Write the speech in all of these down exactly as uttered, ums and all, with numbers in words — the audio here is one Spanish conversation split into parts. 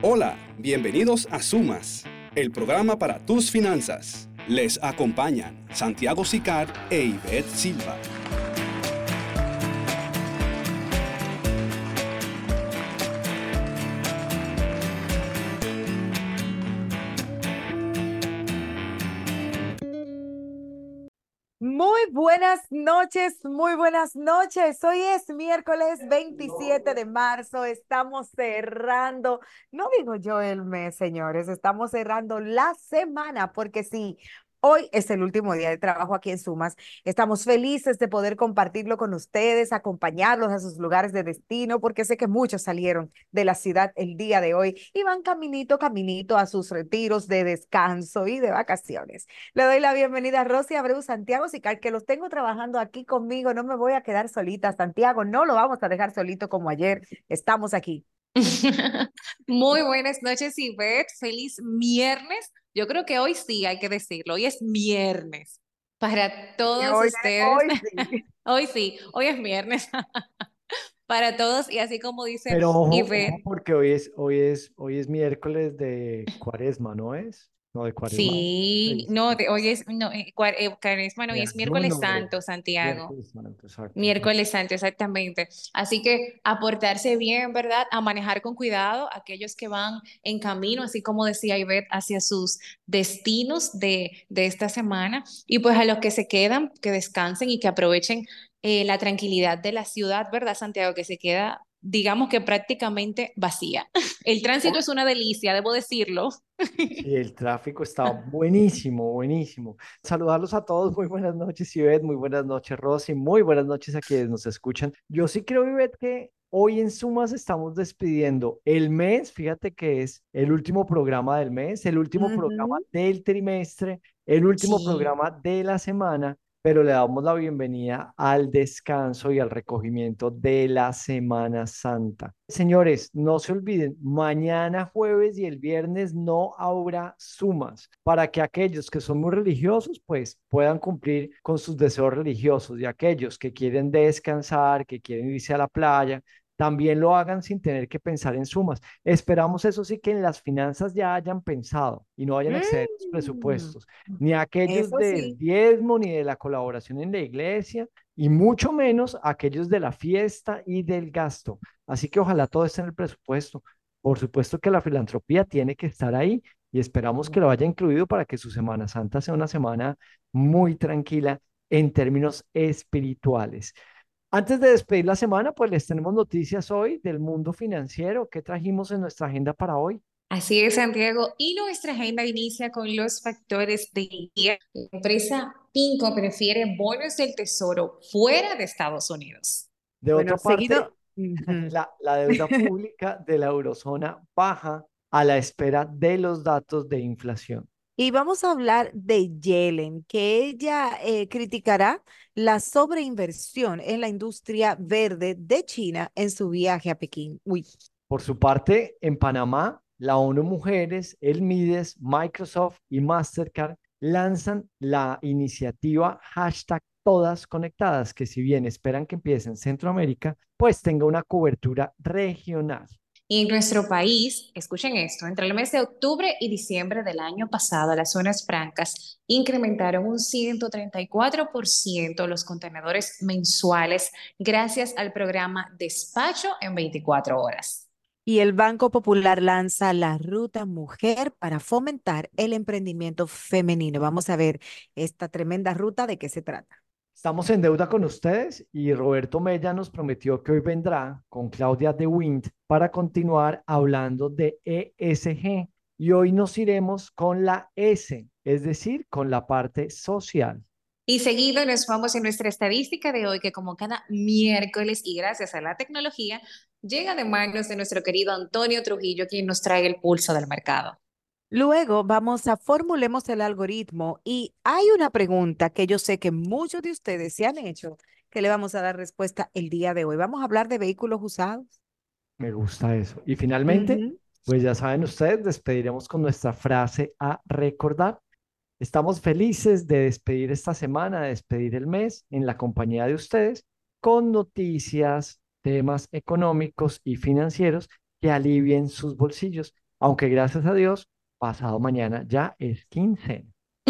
Hola, bienvenidos a Sumas, el programa para tus finanzas. Les acompañan Santiago Sicar e Ivette Silva. Muy buenas noches, muy buenas noches. Hoy es miércoles veintisiete de marzo. Estamos cerrando, no digo yo el mes, señores, estamos cerrando la semana porque sí, hoy es el último día de trabajo aquí en Sumas. Estamos felices de poder compartirlo con ustedes, acompañarlos a sus lugares de destino, porque sé que muchos salieron de la ciudad el día de hoy y van caminito, caminito a sus retiros de descanso y de vacaciones. Le doy la bienvenida a Rosy Abreu, Santiago Sicar, que los tengo trabajando aquí conmigo. No me voy a quedar solita, Santiago. No lo vamos a dejar solito como ayer. Estamos aquí. Muy buenas noches, Ivette. Feliz viernes. Yo creo que hoy sí hay que decirlo. Hoy es viernes para Y todos hoy, ustedes. hoy sí. Hoy sí, hoy es viernes para todos. Y así como dice Pero ojo, ojo, Ivette, porque hoy es, hoy es, hoy es miércoles de Cuaresma, ¿no es? No, de Cuaresma. sí, seis, no, de- hoy es, no, eh, cua- eh, Cuaresma, no, hoy de es miércoles ayuno, de santo, Santiago. miércoles santo, exacto. Entonces, Miércoles santo, exactamente. Así que a portarse bien, ¿verdad? A manejar con cuidado aquellos que van en camino, así como decía Ivette, hacia sus destinos de, de esta semana. Y pues a los que se quedan, que descansen y que aprovechen eh, la tranquilidad de la ciudad, ¿verdad, Santiago? Que se queda, digamos que prácticamente vacía. El tránsito es una delicia, debo decirlo. sí, el tráfico está buenísimo, buenísimo. Saludarlos a todos, muy buenas noches, Ivette, muy buenas noches, Rosy, muy buenas noches a quienes nos escuchan. Yo sí creo, Ivette, que hoy en Sumas estamos despidiendo el mes, fíjate que es el último programa del mes, el último programa Ujú. del trimestre, el último Sí. programa de la semana, pero le damos la bienvenida al descanso y al recogimiento de la Semana Santa. Señores, no se olviden, mañana jueves y el viernes no habrá sumas para que aquellos que son muy religiosos pues puedan cumplir con sus deseos religiosos y aquellos que quieren descansar, que quieren irse a la playa, también lo hagan sin tener que pensar en sumas. Esperamos eso sí que en las finanzas ya hayan pensado y no vayan a exceder los Mm, presupuestos, ni aquellos eso del sí. diezmo, ni de la colaboración en la iglesia, y mucho menos aquellos de la fiesta y del gasto. Así que ojalá todo esté en el presupuesto. Por supuesto que la filantropía tiene que estar ahí y esperamos que lo haya incluido para que su Semana Santa sea una semana muy tranquila en términos espirituales. Antes de despedir la semana, pues les tenemos noticias hoy del mundo financiero. ¿Qué trajimos en nuestra agenda para hoy? Así es, Santiago. Y nuestra agenda inicia con los factores de día. La empresa Pinco prefiere bonos del tesoro fuera de Estados Unidos. De Bueno, otra parte, seguido. Ujú. la, la deuda pública de la eurozona baja a la espera de los datos de inflación. Y vamos a hablar de Yellen, que ella eh, criticará la sobreinversión en la industria verde de China en su viaje a Pekín. Uy. Por su parte, en Panamá, la ONU Mujeres, el Mides, Microsoft y Mastercard lanzan la iniciativa hashtag Todas Conectadas, que si bien esperan que empiece en Centroamérica, pues tenga una cobertura regional. Y en nuestro país, escuchen esto, entre el mes de octubre y diciembre del año pasado, las zonas francas incrementaron un ciento treinta y cuatro por ciento los contenedores mensuales gracias al programa Despacho en veinticuatro horas. Y el Banco Popular lanza la Ruta Mujer para fomentar el emprendimiento femenino. Vamos a ver esta tremenda ruta de qué se trata. Estamos en deuda con ustedes y Roberto Mella nos prometió que hoy vendrá con Claudia de Wind para continuar hablando de E S G. Y hoy nos iremos con la S, es decir, con la parte social. Y seguido nos vamos en nuestra estadística de hoy, que como cada miércoles y gracias a la tecnología, llega de manos de nuestro querido Antonio Trujillo, quien nos trae el pulso del mercado. Luego vamos a formulemos el algoritmo y hay una pregunta que yo sé que muchos de ustedes se han hecho que le vamos a dar respuesta el día de hoy. Vamos a hablar de vehículos usados. Me gusta eso. Y finalmente, Ujú. pues ya saben ustedes, despediremos con nuestra frase a recordar. Estamos felices de despedir esta semana, de despedir el mes en la compañía de ustedes con noticias, temas económicos y financieros que alivien sus bolsillos. Aunque gracias a Dios, pasado mañana ya es quince.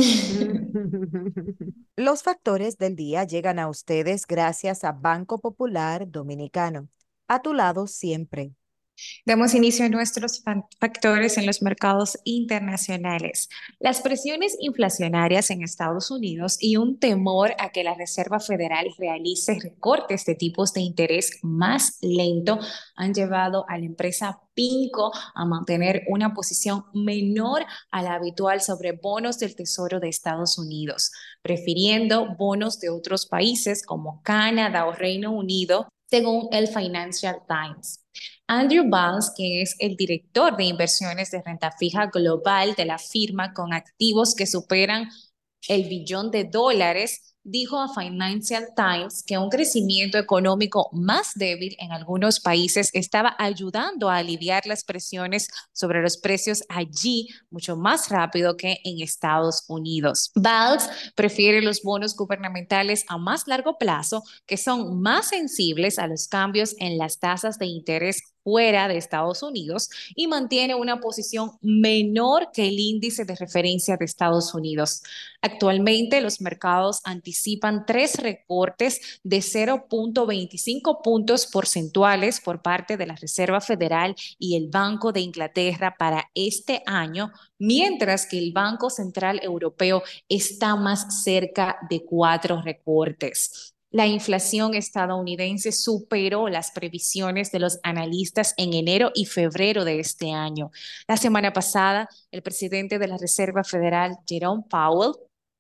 Los factores del día llegan a ustedes gracias a Banco Popular Dominicano. A tu lado siempre. Damos inicio a nuestros fa- factores en los mercados internacionales. Las presiones inflacionarias en Estados Unidos y un temor a que la Reserva Federal realice recortes de tipos de interés más lento han llevado a la empresa Pinco a mantener una posición menor a la habitual sobre bonos del Tesoro de Estados Unidos, prefiriendo bonos de otros países como Canadá o Reino Unido, según el Financial Times. Andrew Banks, que es el director de inversiones de renta fija global de la firma con activos que superan el billón de dólares, dijo a Financial Times que un crecimiento económico más débil en algunos países estaba ayudando a aliviar las presiones sobre los precios allí mucho más rápido que en Estados Unidos. Valls prefiere los bonos gubernamentales a más largo plazo, que son más sensibles a los cambios en las tasas de interés fuera de Estados Unidos, y mantiene una posición menor que el índice de referencia de Estados Unidos. Actualmente los mercados anticipan tres recortes de cero punto veinticinco puntos porcentuales por parte de la Reserva Federal y el Banco de Inglaterra para este año, mientras que el Banco Central Europeo está más cerca de cuatro recortes. La inflación estadounidense superó las previsiones de los analistas en enero y febrero de este año. La semana pasada, el presidente de la Reserva Federal, Jerome Powell,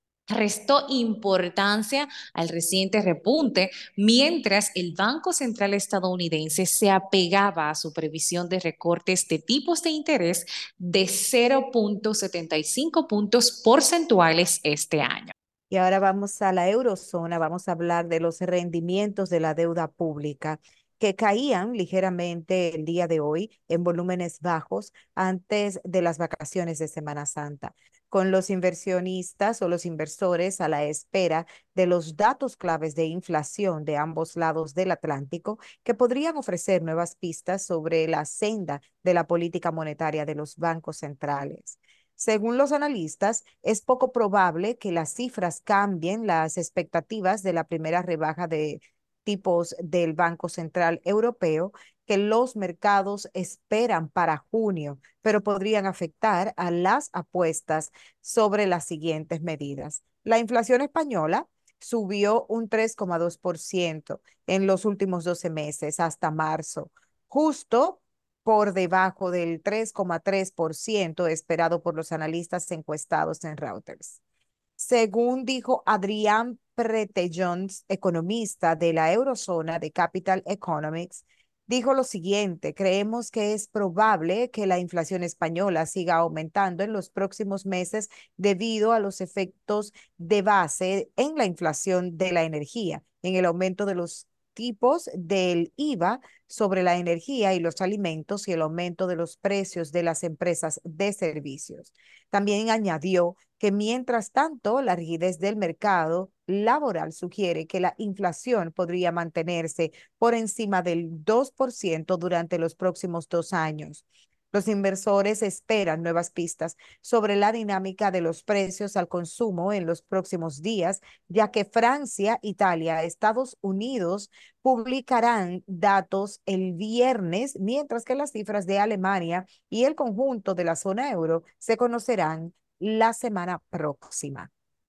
restó importancia al reciente repunte, mientras el Banco Central estadounidense se apegaba a su previsión de recortes de tipos de interés de cero punto setenta y cinco puntos porcentuales este año. Y ahora vamos a la eurozona, vamos a hablar de los rendimientos de la deuda pública que caían ligeramente el día de hoy en volúmenes bajos antes de las vacaciones de Semana Santa, con los inversionistas o los inversores a la espera de los datos claves de inflación de ambos lados del Atlántico que podrían ofrecer nuevas pistas sobre la senda de la política monetaria de los bancos centrales. Según los analistas, es poco probable que las cifras cambien las expectativas de la primera rebaja de tipos del Banco Central Europeo que los mercados esperan para junio, pero podrían afectar a las apuestas sobre las siguientes medidas. La inflación española subió un tres coma dos por ciento en los últimos doce meses hasta marzo, justo por debajo del tres coma tres por ciento esperado por los analistas encuestados en Reuters. Según dijo Adrián Pretellons, economista de la eurozona de Capital Economics, dijo lo siguiente: creemos que es probable que la inflación española siga aumentando en los próximos meses debido a los efectos de base en la inflación de la energía, en el aumento de los tipos del I V A sobre la energía y los alimentos y el aumento de los precios de las empresas de servicios. También añadió que mientras tanto la rigidez del mercado laboral sugiere que la inflación podría mantenerse por encima del dos por ciento durante los próximos dos años. Los inversores esperan nuevas pistas sobre la dinámica de los precios al consumo en los próximos días, ya que Francia, Italia, Estados Unidos publicarán datos el viernes, mientras que las cifras de Alemania y el conjunto de la zona euro se conocerán la semana próxima.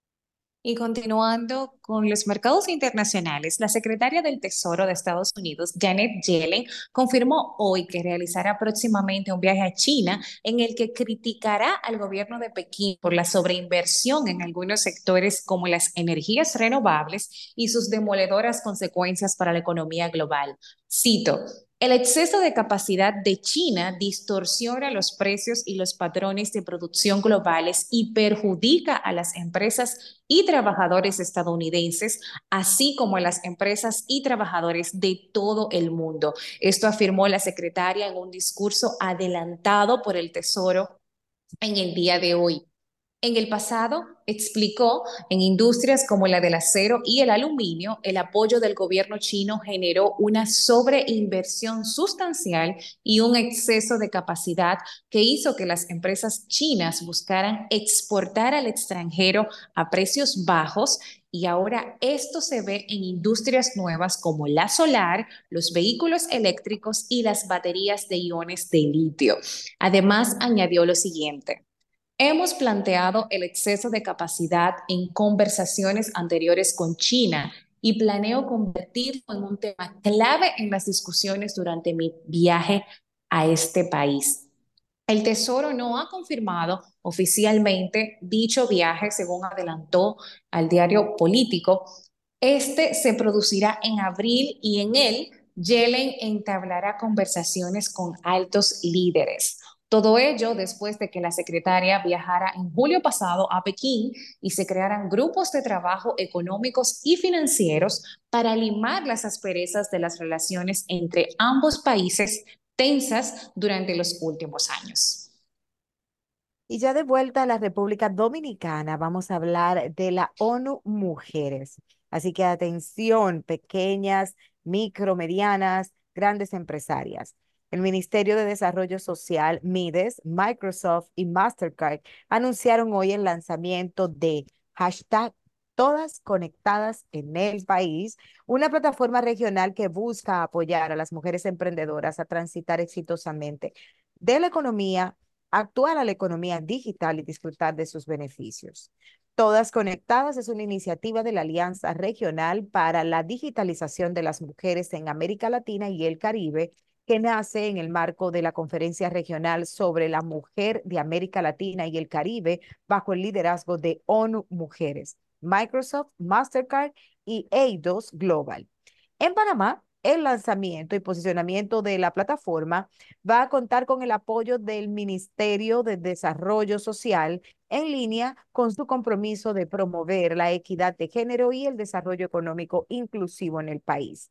Y continuando con los mercados internacionales, la secretaria del Tesoro de Estados Unidos, Janet Yellen, confirmó hoy que realizará próximamente un viaje a China en el que criticará al gobierno de Pekín por la sobreinversión en algunos sectores como las energías renovables y sus demoledoras consecuencias para la economía global. Cito: el exceso de capacidad de China distorsiona los precios y los patrones de producción globales y perjudica a las empresas y trabajadores estadounidenses, así como a las empresas y trabajadores de todo el mundo. Esto afirmó la secretaria en un discurso adelantado por el Tesoro en el día de hoy. En el pasado, explicó, en industrias como la del acero y el aluminio, el apoyo del gobierno chino generó una sobreinversión sustancial y un exceso de capacidad que hizo que las empresas chinas buscaran exportar al extranjero a precios bajos, y ahora esto se ve en industrias nuevas como la solar, los vehículos eléctricos y las baterías de iones de litio. Además, añadió lo siguiente. Hemos planteado el exceso de capacidad en conversaciones anteriores con China y planeo convertirlo en un tema clave en las discusiones durante mi viaje a este país. El Tesoro no ha confirmado oficialmente dicho viaje, según adelantó al diario Político. Este se producirá en abril y en él Yellen entablará conversaciones con altos líderes. Todo ello después de que la secretaria viajara en julio pasado a Pekín y se crearan grupos de trabajo económicos y financieros para limar las asperezas de las relaciones entre ambos países tensas durante los últimos años. Y ya de vuelta a la República Dominicana, vamos a hablar de la ONU Mujeres. Así que atención, pequeñas, micro, medianas, grandes empresarias. El Ministerio de Desarrollo Social, Mides, Microsoft y Mastercard anunciaron hoy el lanzamiento de hashtag Todas Conectadas en el País, una plataforma regional que busca apoyar a las mujeres emprendedoras a transitar exitosamente de la economía actuar a la economía digital y disfrutar de sus beneficios. Todas Conectadas es una iniciativa de la Alianza Regional para la Digitalización de las Mujeres en América Latina y el Caribe, que nace en el marco de la Conferencia Regional sobre la Mujer de América Latina y el Caribe, bajo el liderazgo de ONU Mujeres, Microsoft, Mastercard y Eidos Global. En Panamá, el lanzamiento y posicionamiento de la plataforma va a contar con el apoyo del Ministerio de Desarrollo Social en línea con su compromiso de promover la equidad de género y el desarrollo económico inclusivo en el país.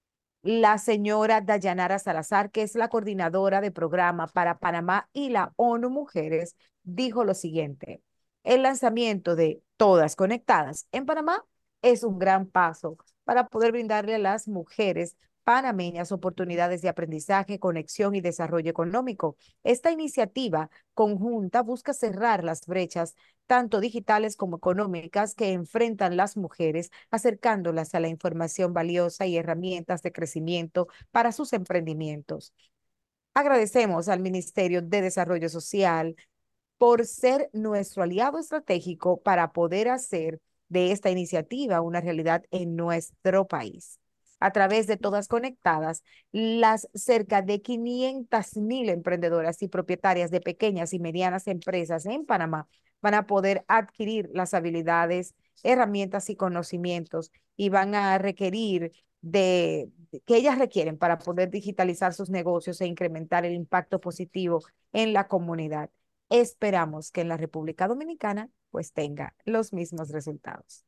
La señora Dayanara Salazar, que es la coordinadora de programa para Panamá y la ONU Mujeres, dijo lo siguiente: el lanzamiento de Todas Conectadas en Panamá es un gran paso para poder brindarle a las mujeres panameñas oportunidades de aprendizaje, conexión y desarrollo económico. Esta iniciativa conjunta busca cerrar las brechas tanto digitales como económicas que enfrentan las mujeres, acercándolas a la información valiosa y herramientas de crecimiento para sus emprendimientos. Agradecemos al Ministerio de Desarrollo Social por ser nuestro aliado estratégico para poder hacer de esta iniciativa una realidad en nuestro país. A través de Todas Conectadas, las cerca de quinientas mil emprendedoras y propietarias de pequeñas y medianas empresas en Panamá van a poder adquirir las habilidades, herramientas y conocimientos y van a requerir de, de que ellas requieren para poder digitalizar sus negocios e incrementar el impacto positivo en la comunidad. Esperamos que en la República Dominicana pues tenga los mismos resultados.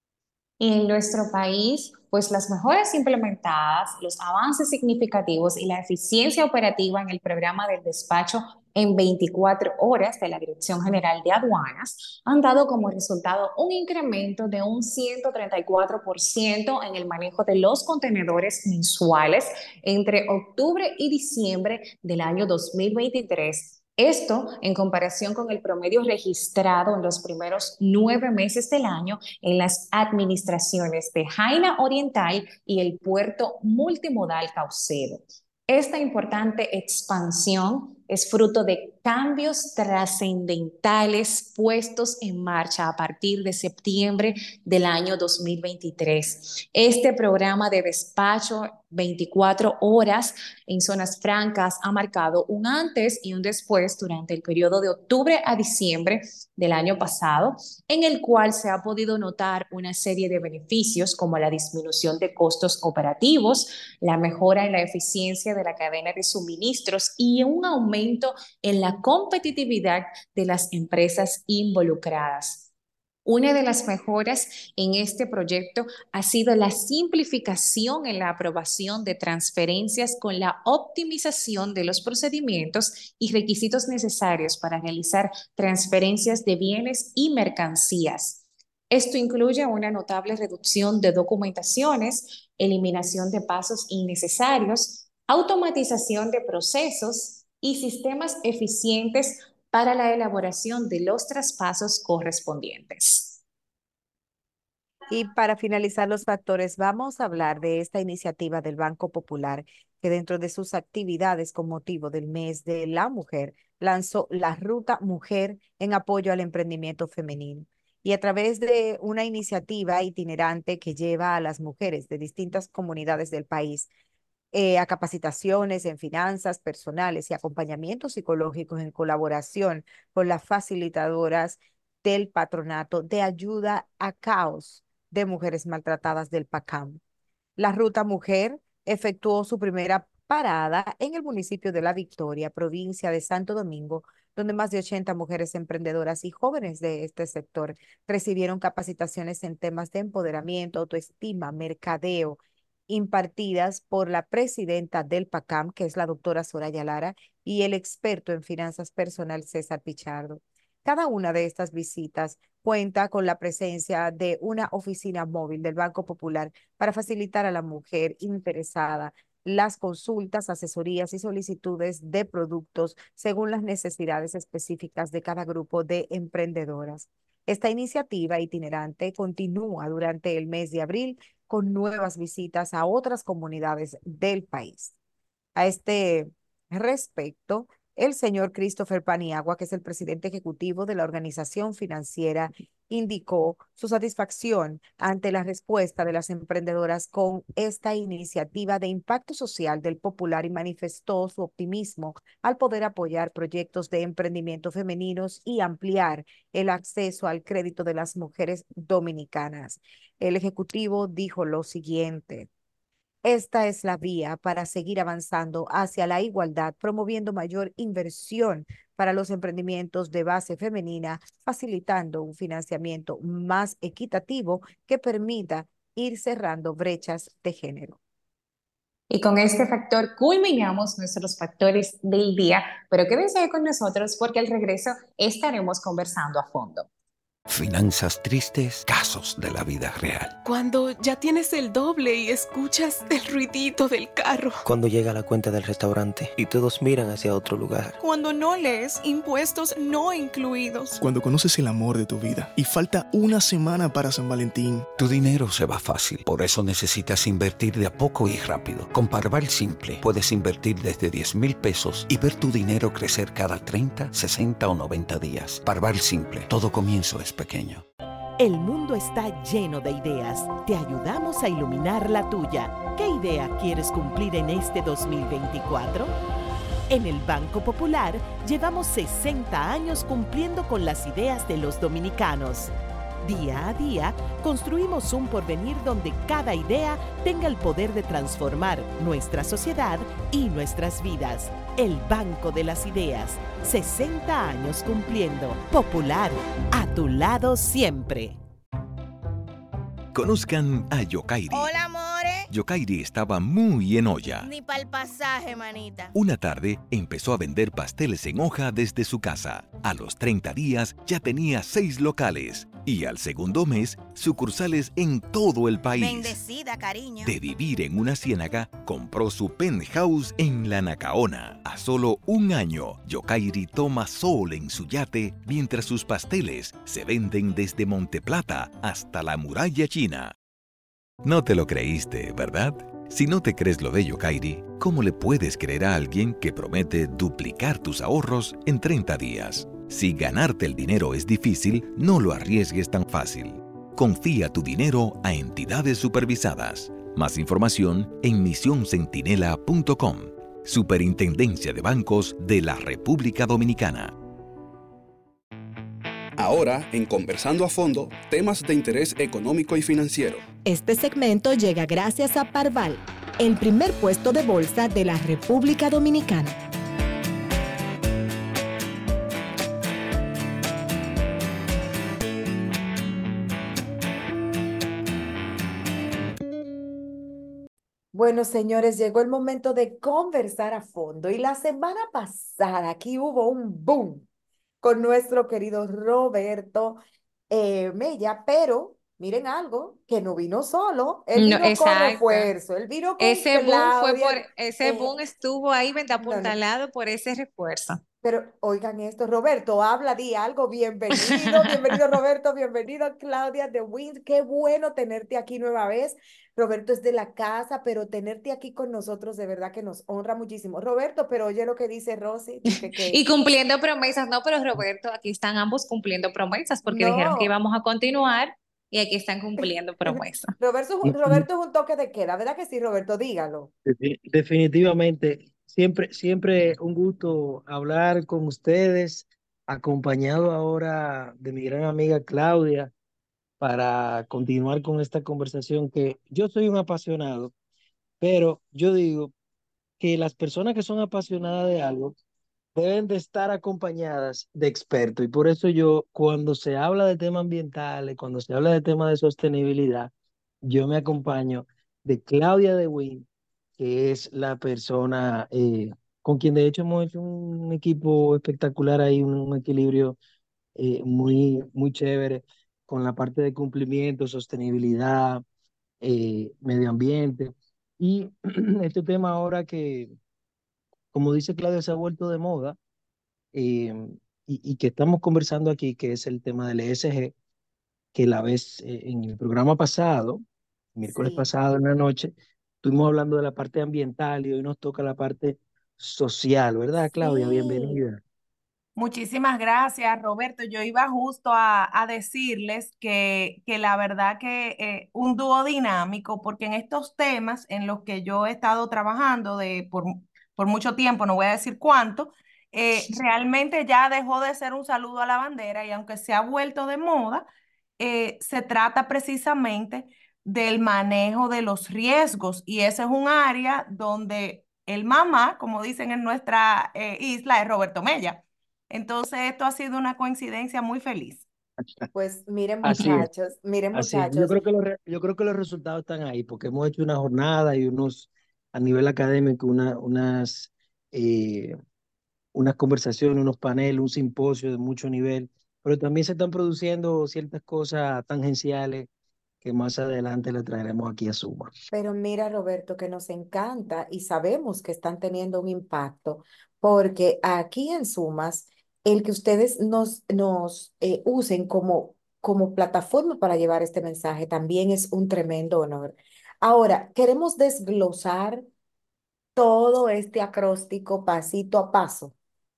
Y en nuestro país, pues las mejoras implementadas, los avances significativos y la eficiencia operativa en el programa del despacho en veinticuatro horas de la Dirección General de Aduanas han dado como resultado un incremento de un ciento treinta y cuatro por ciento en el manejo de los contenedores mensuales entre octubre y diciembre del año dos mil veintitrés. Esto en comparación con el promedio registrado en los primeros nueve meses del año en las administraciones de Jaina Oriental y el puerto multimodal Caucedo. Esta importante expansión es fruto de cambios trascendentales puestos en marcha a partir de septiembre del año dos mil veintitrés. Este programa de despacho veinticuatro horas en zonas francas ha marcado un antes y un después durante el periodo de octubre a diciembre del año pasado, en el cual se ha podido notar una serie de beneficios como la disminución de costos operativos, la mejora en la eficiencia de la cadena de suministros y un aumento en la competitividad de las empresas involucradas. Una de las mejoras en este proyecto ha sido la simplificación en la aprobación de transferencias con la optimización de los procedimientos y requisitos necesarios para realizar transferencias de bienes y mercancías. Esto incluye una notable reducción de documentaciones, eliminación de pasos innecesarios, automatización de procesos y sistemas eficientes para la elaboración de los traspasos correspondientes. Y para finalizar los factores, vamos a hablar de esta iniciativa del Banco Popular, que dentro de sus actividades con motivo del mes de la mujer, lanzó la Ruta Mujer en apoyo al emprendimiento femenino. Y a través de una iniciativa itinerante que lleva a las mujeres de distintas comunidades del país eh, a capacitaciones en finanzas personales y acompañamiento psicológico en colaboración con las facilitadoras del Patronato de Ayuda a Caos de Mujeres Maltratadas del PACAM. La Ruta Mujer efectuó su primera parada en el municipio de La Victoria, provincia de Santo Domingo, donde más de ochenta mujeres emprendedoras y jóvenes de este sector recibieron capacitaciones en temas de empoderamiento, autoestima, mercadeo, impartidas por la presidenta del PACAM, que es la doctora Soraya Lara, y el experto en finanzas personal César Pichardo. Cada una de estas visitas cuenta con la presencia de una oficina móvil del Banco Popular para facilitar a la mujer interesada las consultas, asesorías y solicitudes de productos según las necesidades específicas de cada grupo de emprendedoras. Esta iniciativa itinerante continúa durante el mes de abril con nuevas visitas a otras comunidades del país. A este respecto, el señor Christopher Paniagua, que es el presidente ejecutivo de la organización financiera, indicó su satisfacción ante la respuesta de las emprendedoras con esta iniciativa de impacto social del Popular y manifestó su optimismo al poder apoyar proyectos de emprendimiento femeninos y ampliar el acceso al crédito de las mujeres dominicanas. El ejecutivo dijo lo siguiente: esta es la vía para seguir avanzando hacia la igualdad, promoviendo mayor inversión para los emprendimientos de base femenina, facilitando un financiamiento más equitativo que permita ir cerrando brechas de género. Y con este factor culminamos nuestros factores del día, pero quédense con nosotros porque al regreso estaremos conversando a fondo. Finanzas tristes, casos de la vida real. Cuando ya tienes el doble y escuchas el ruidito del carro. Cuando llega la cuenta del restaurante y todos miran hacia otro lugar. Cuando no lees impuestos no incluidos. Cuando conoces el amor de tu vida y falta una semana para San Valentín. Tu dinero se va fácil, por eso necesitas invertir de a poco y rápido. Con Parval Simple puedes invertir desde diez mil pesos y ver tu dinero crecer cada treinta, sesenta o noventa días. Parval Simple, todo comienzo es pequeño. El mundo está lleno de ideas. Te ayudamos a iluminar la tuya. ¿Qué idea quieres cumplir en este dos mil veinticuatro? En el Banco Popular llevamos sesenta años cumpliendo con las ideas de los dominicanos. Día a día, construimos un porvenir donde cada idea tenga el poder de transformar nuestra sociedad y nuestras vidas. El Banco de las Ideas, sesenta años cumpliendo. Popular, a tu lado siempre. Conozcan a Yokairi. Hola, amores. Yokairi estaba muy en olla. Ni pa'l pasaje, manita. Una tarde empezó a vender pasteles en hoja desde su casa. A los treinta días ya tenía seis locales. Y al segundo mes, sucursales en todo el país. Bendecida, cariño. De vivir en una ciénaga, compró su penthouse en la Nacaona. A solo un año, Yokairi toma sol en su yate mientras sus pasteles se venden desde Monteplata hasta la muralla china. No te lo creíste, ¿verdad? Si no te crees lo de Yokairi, ¿cómo le puedes creer a alguien que promete duplicar tus ahorros en treinta días? Si ganarte el dinero es difícil, no lo arriesgues tan fácil. Confía tu dinero a entidades supervisadas. Más información en misión centinela punto com. Superintendencia de Bancos de la República Dominicana. Ahora, en Conversando a Fondo, temas de interés económico y financiero. Este segmento llega gracias a Parval, el primer puesto de bolsa de la República Dominicana. Bueno, señores, llegó el momento de conversar a fondo y la semana pasada aquí hubo un boom con nuestro querido Roberto eh, Mella, pero miren algo, que no vino solo, él No, vino con exacto. refuerzo, él vino con Ese boom fue por, Claudia. ese eh, boom estuvo ahí, vente no, no, apuntalado por ese refuerzo. pero oigan esto, Roberto, habla, di algo, bienvenido, bienvenido Roberto, bienvenido Claudia de Wins, qué bueno tenerte aquí nueva vez. Roberto es de la casa, pero tenerte aquí con nosotros de verdad que nos honra muchísimo. Roberto, pero oye lo que dice Rosy, dice que Y cumpliendo promesas, no, pero Roberto, aquí están ambos cumpliendo promesas porque dijeron que no. íbamos a continuar y aquí están cumpliendo promesas. Roberto, Y- y Roberto es un toque de queda, ¿verdad que sí, Roberto? Dígalo. Defi- Definitivamente, siempre, siempre un gusto hablar con ustedes, acompañado ahora de mi gran amiga Claudia, para continuar con esta conversación que yo soy un apasionado, pero yo digo que las personas que son apasionadas de algo deben de estar acompañadas de expertos. Y por eso yo, cuando se habla de temas ambientales, cuando se habla de temas de sostenibilidad, yo me acompaño de Claudia de Win, que es la persona eh, con quien de hecho hemos hecho un equipo espectacular ahí, un, un equilibrio eh, muy, muy chévere con la parte de cumplimiento, sostenibilidad, eh, medio ambiente. Y este tema ahora que, como dice Claudia, se ha vuelto de moda, eh, y, y que estamos conversando aquí, que es el tema del E S G, que la vez eh, en el programa pasado, miércoles Sí. pasado en la noche, estuvimos hablando de la parte ambiental y hoy nos toca la parte social, ¿verdad, Claudia? Sí. Bienvenida. Muchísimas gracias, Roberto. Yo iba justo a, a decirles que, que la verdad que eh, un dúo dinámico, porque en estos temas en los que yo he estado trabajando de, por, por mucho tiempo, no voy a decir cuánto, eh, realmente ya dejó de ser un saludo a la bandera y aunque se ha vuelto de moda, eh, se trata precisamente del manejo de los riesgos y ese es un área donde el mamá, como dicen en nuestra eh, isla, es Roberto Mella. Entonces, esto ha sido una coincidencia muy feliz. Pues miren Así es, muchachos, miren así es. Yo muchachos, creo que los, re- yo creo que los resultados están ahí, porque hemos hecho una jornada y unos, a nivel académico, una, unas, eh, unas conversaciones, unos paneles, un simposio de mucho nivel, pero también se están produciendo ciertas cosas tangenciales que más adelante le traeremos aquí a Suma. pero mira Roberto que nos encanta y sabemos que están teniendo un impacto porque aquí en Sumas, el que ustedes nos, nos eh, usen como, como plataforma para llevar este mensaje también es un tremendo honor. Ahora, queremos desglosar todo este acróstico pasito a paso.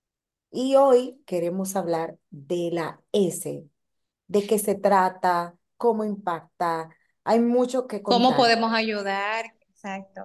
Y hoy queremos hablar de la S, de qué se trata, cómo impacta. Hay mucho que ¿Cómo contar. podemos ayudar? Exacto.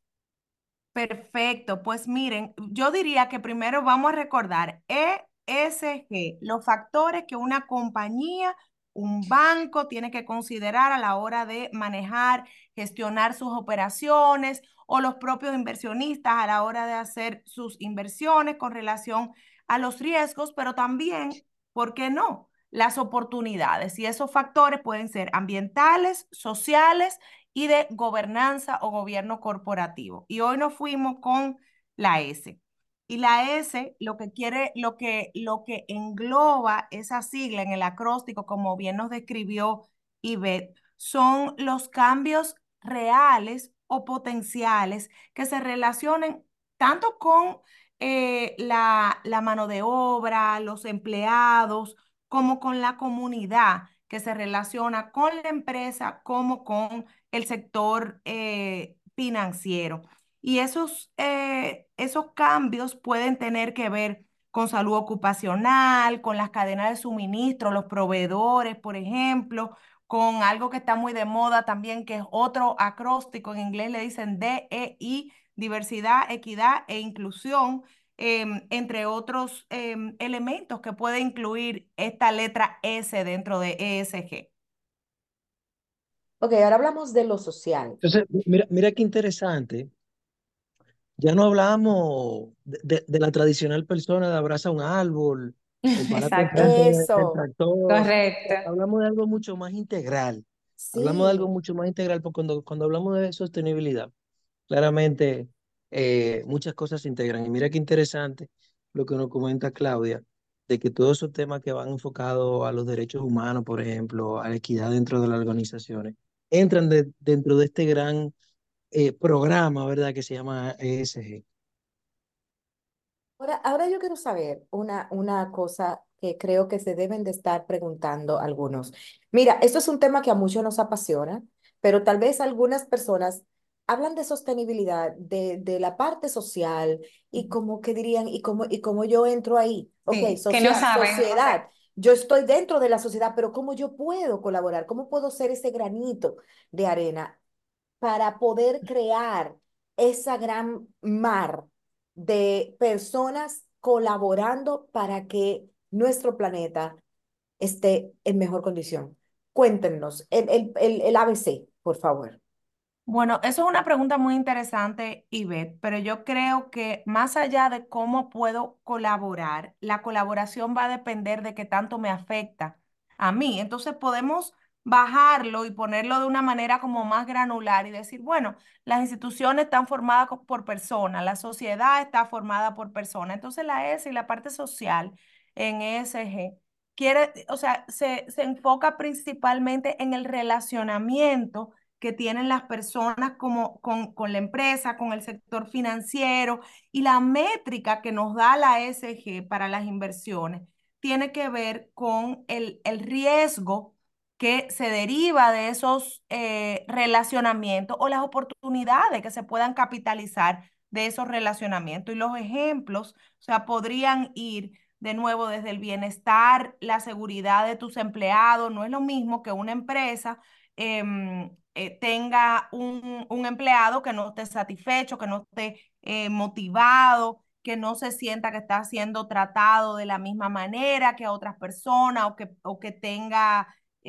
Perfecto, pues miren, yo diría que primero vamos a recordar E S G, los factores que una compañía, un banco tiene que considerar a la hora de manejar, gestionar sus operaciones o los propios inversionistas a la hora de hacer sus inversiones con relación a los riesgos, pero también, ¿por qué no? Las oportunidades. Y esos factores pueden ser ambientales, sociales y de gobernanza o gobierno corporativo. Y hoy nos fuimos con la S. Y la S lo que quiere, lo que, lo que engloba esa sigla en el acróstico, como bien nos describió Ivette, son los cambios reales o potenciales que se relacionen tanto con eh, la, la mano de obra, los empleados, como con la comunidad que se relaciona con la empresa como con el sector eh, financiero. Y esos, eh, esos cambios pueden tener que ver con salud ocupacional, con las cadenas de suministro, los proveedores, por ejemplo, con algo que está muy de moda también, que es otro acróstico, en inglés le dicen D E I, diversidad, equidad e inclusión, em, entre otros em, elementos que puede incluir esta letra S dentro de E S G. Ok, ahora hablamos de lo social. Entonces, mira, mira qué interesante. Ya no hablamos de, de- de la tradicional persona de abraza un árbol o parate Exacto. enfrente de- del Eso, tractor. Correcto. Hablamos de algo mucho más integral. Hablamos de algo sí. mucho más integral porque cuando, cuando hablamos de sostenibilidad, Claramente, eh, muchas cosas se integran. Y mira qué interesante lo que nos comenta Claudia, de que todos esos temas que van enfocados a los derechos humanos, por ejemplo, a la equidad dentro de las organizaciones, entran de- dentro de este gran eh, programa, ¿verdad?, que se llama E S G. Ahora, ahora yo quiero saber una, una cosa que creo que se deben de estar preguntando algunos. Mira, esto es un tema que a muchos nos apasiona, pero tal vez algunas personas hablan de sostenibilidad, de, de la parte social, y como que dirían, ¿y cómo, y cómo yo entro ahí? Ok, Sí, que no socia- saben. sociedad, yo estoy dentro de la sociedad, pero ¿cómo yo puedo colaborar? ¿Cómo puedo ser ese granito de arena para poder crear esa gran mar de personas colaborando para que nuestro planeta esté en mejor condición? Cuéntenos el, el, el, el A B C, por favor. Bueno, eso es una pregunta muy interesante, Ivette, pero yo creo que más allá de cómo puedo colaborar, la colaboración va a depender de qué tanto me afecta a mí. Entonces podemos bajarlo y ponerlo de una manera como más granular y decir, bueno, las instituciones están formadas co- por personas, la sociedad está formada por personas. Entonces la E S y la parte social en E S G quiere, o sea, se, se enfoca principalmente en el relacionamiento que tienen las personas como, con, con la empresa, con el sector financiero, y la métrica que nos da la E S G para las inversiones tiene que ver con el, el riesgo que se deriva de esos eh, relacionamientos o las oportunidades que se puedan capitalizar de esos relacionamientos. Y los ejemplos, o sea, podrían ir de nuevo desde el bienestar, la seguridad de tus empleados. No es lo mismo que una empresa em, eh, tenga un, un empleado que no esté satisfecho, que no esté eh, motivado, que no se sienta que está siendo tratado de la misma manera que a otras personas, o que, o que tenga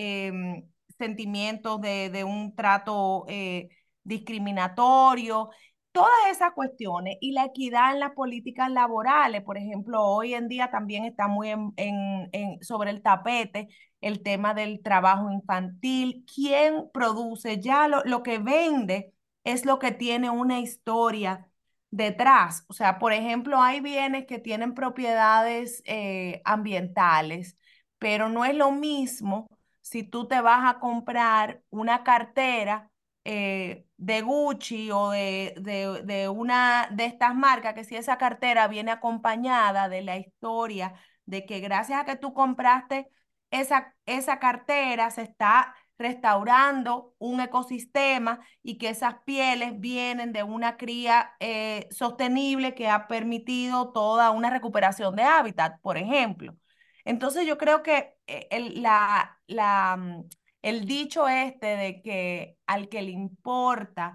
em, sentimientos de, de un trato eh, discriminatorio. Todas esas cuestiones y la equidad en las políticas laborales, por ejemplo, hoy en día también está muy en, en, en, sobre el tapete el tema del trabajo infantil. ¿Quién produce? Ya lo, lo que vende es lo que tiene una historia detrás. O sea, por ejemplo, hay bienes que tienen propiedades eh, ambientales, pero no es lo mismo si tú te vas a comprar una cartera eh, de Gucci o de, de, de una de estas marcas, que si esa cartera viene acompañada de la historia de que gracias a que tú compraste esa, esa cartera, se está restaurando un ecosistema, y que esas pieles vienen de una cría eh, sostenible que ha permitido toda una recuperación de hábitat, por ejemplo. Entonces yo creo que eh, el, la, la, mm, el dicho este de que al que le importa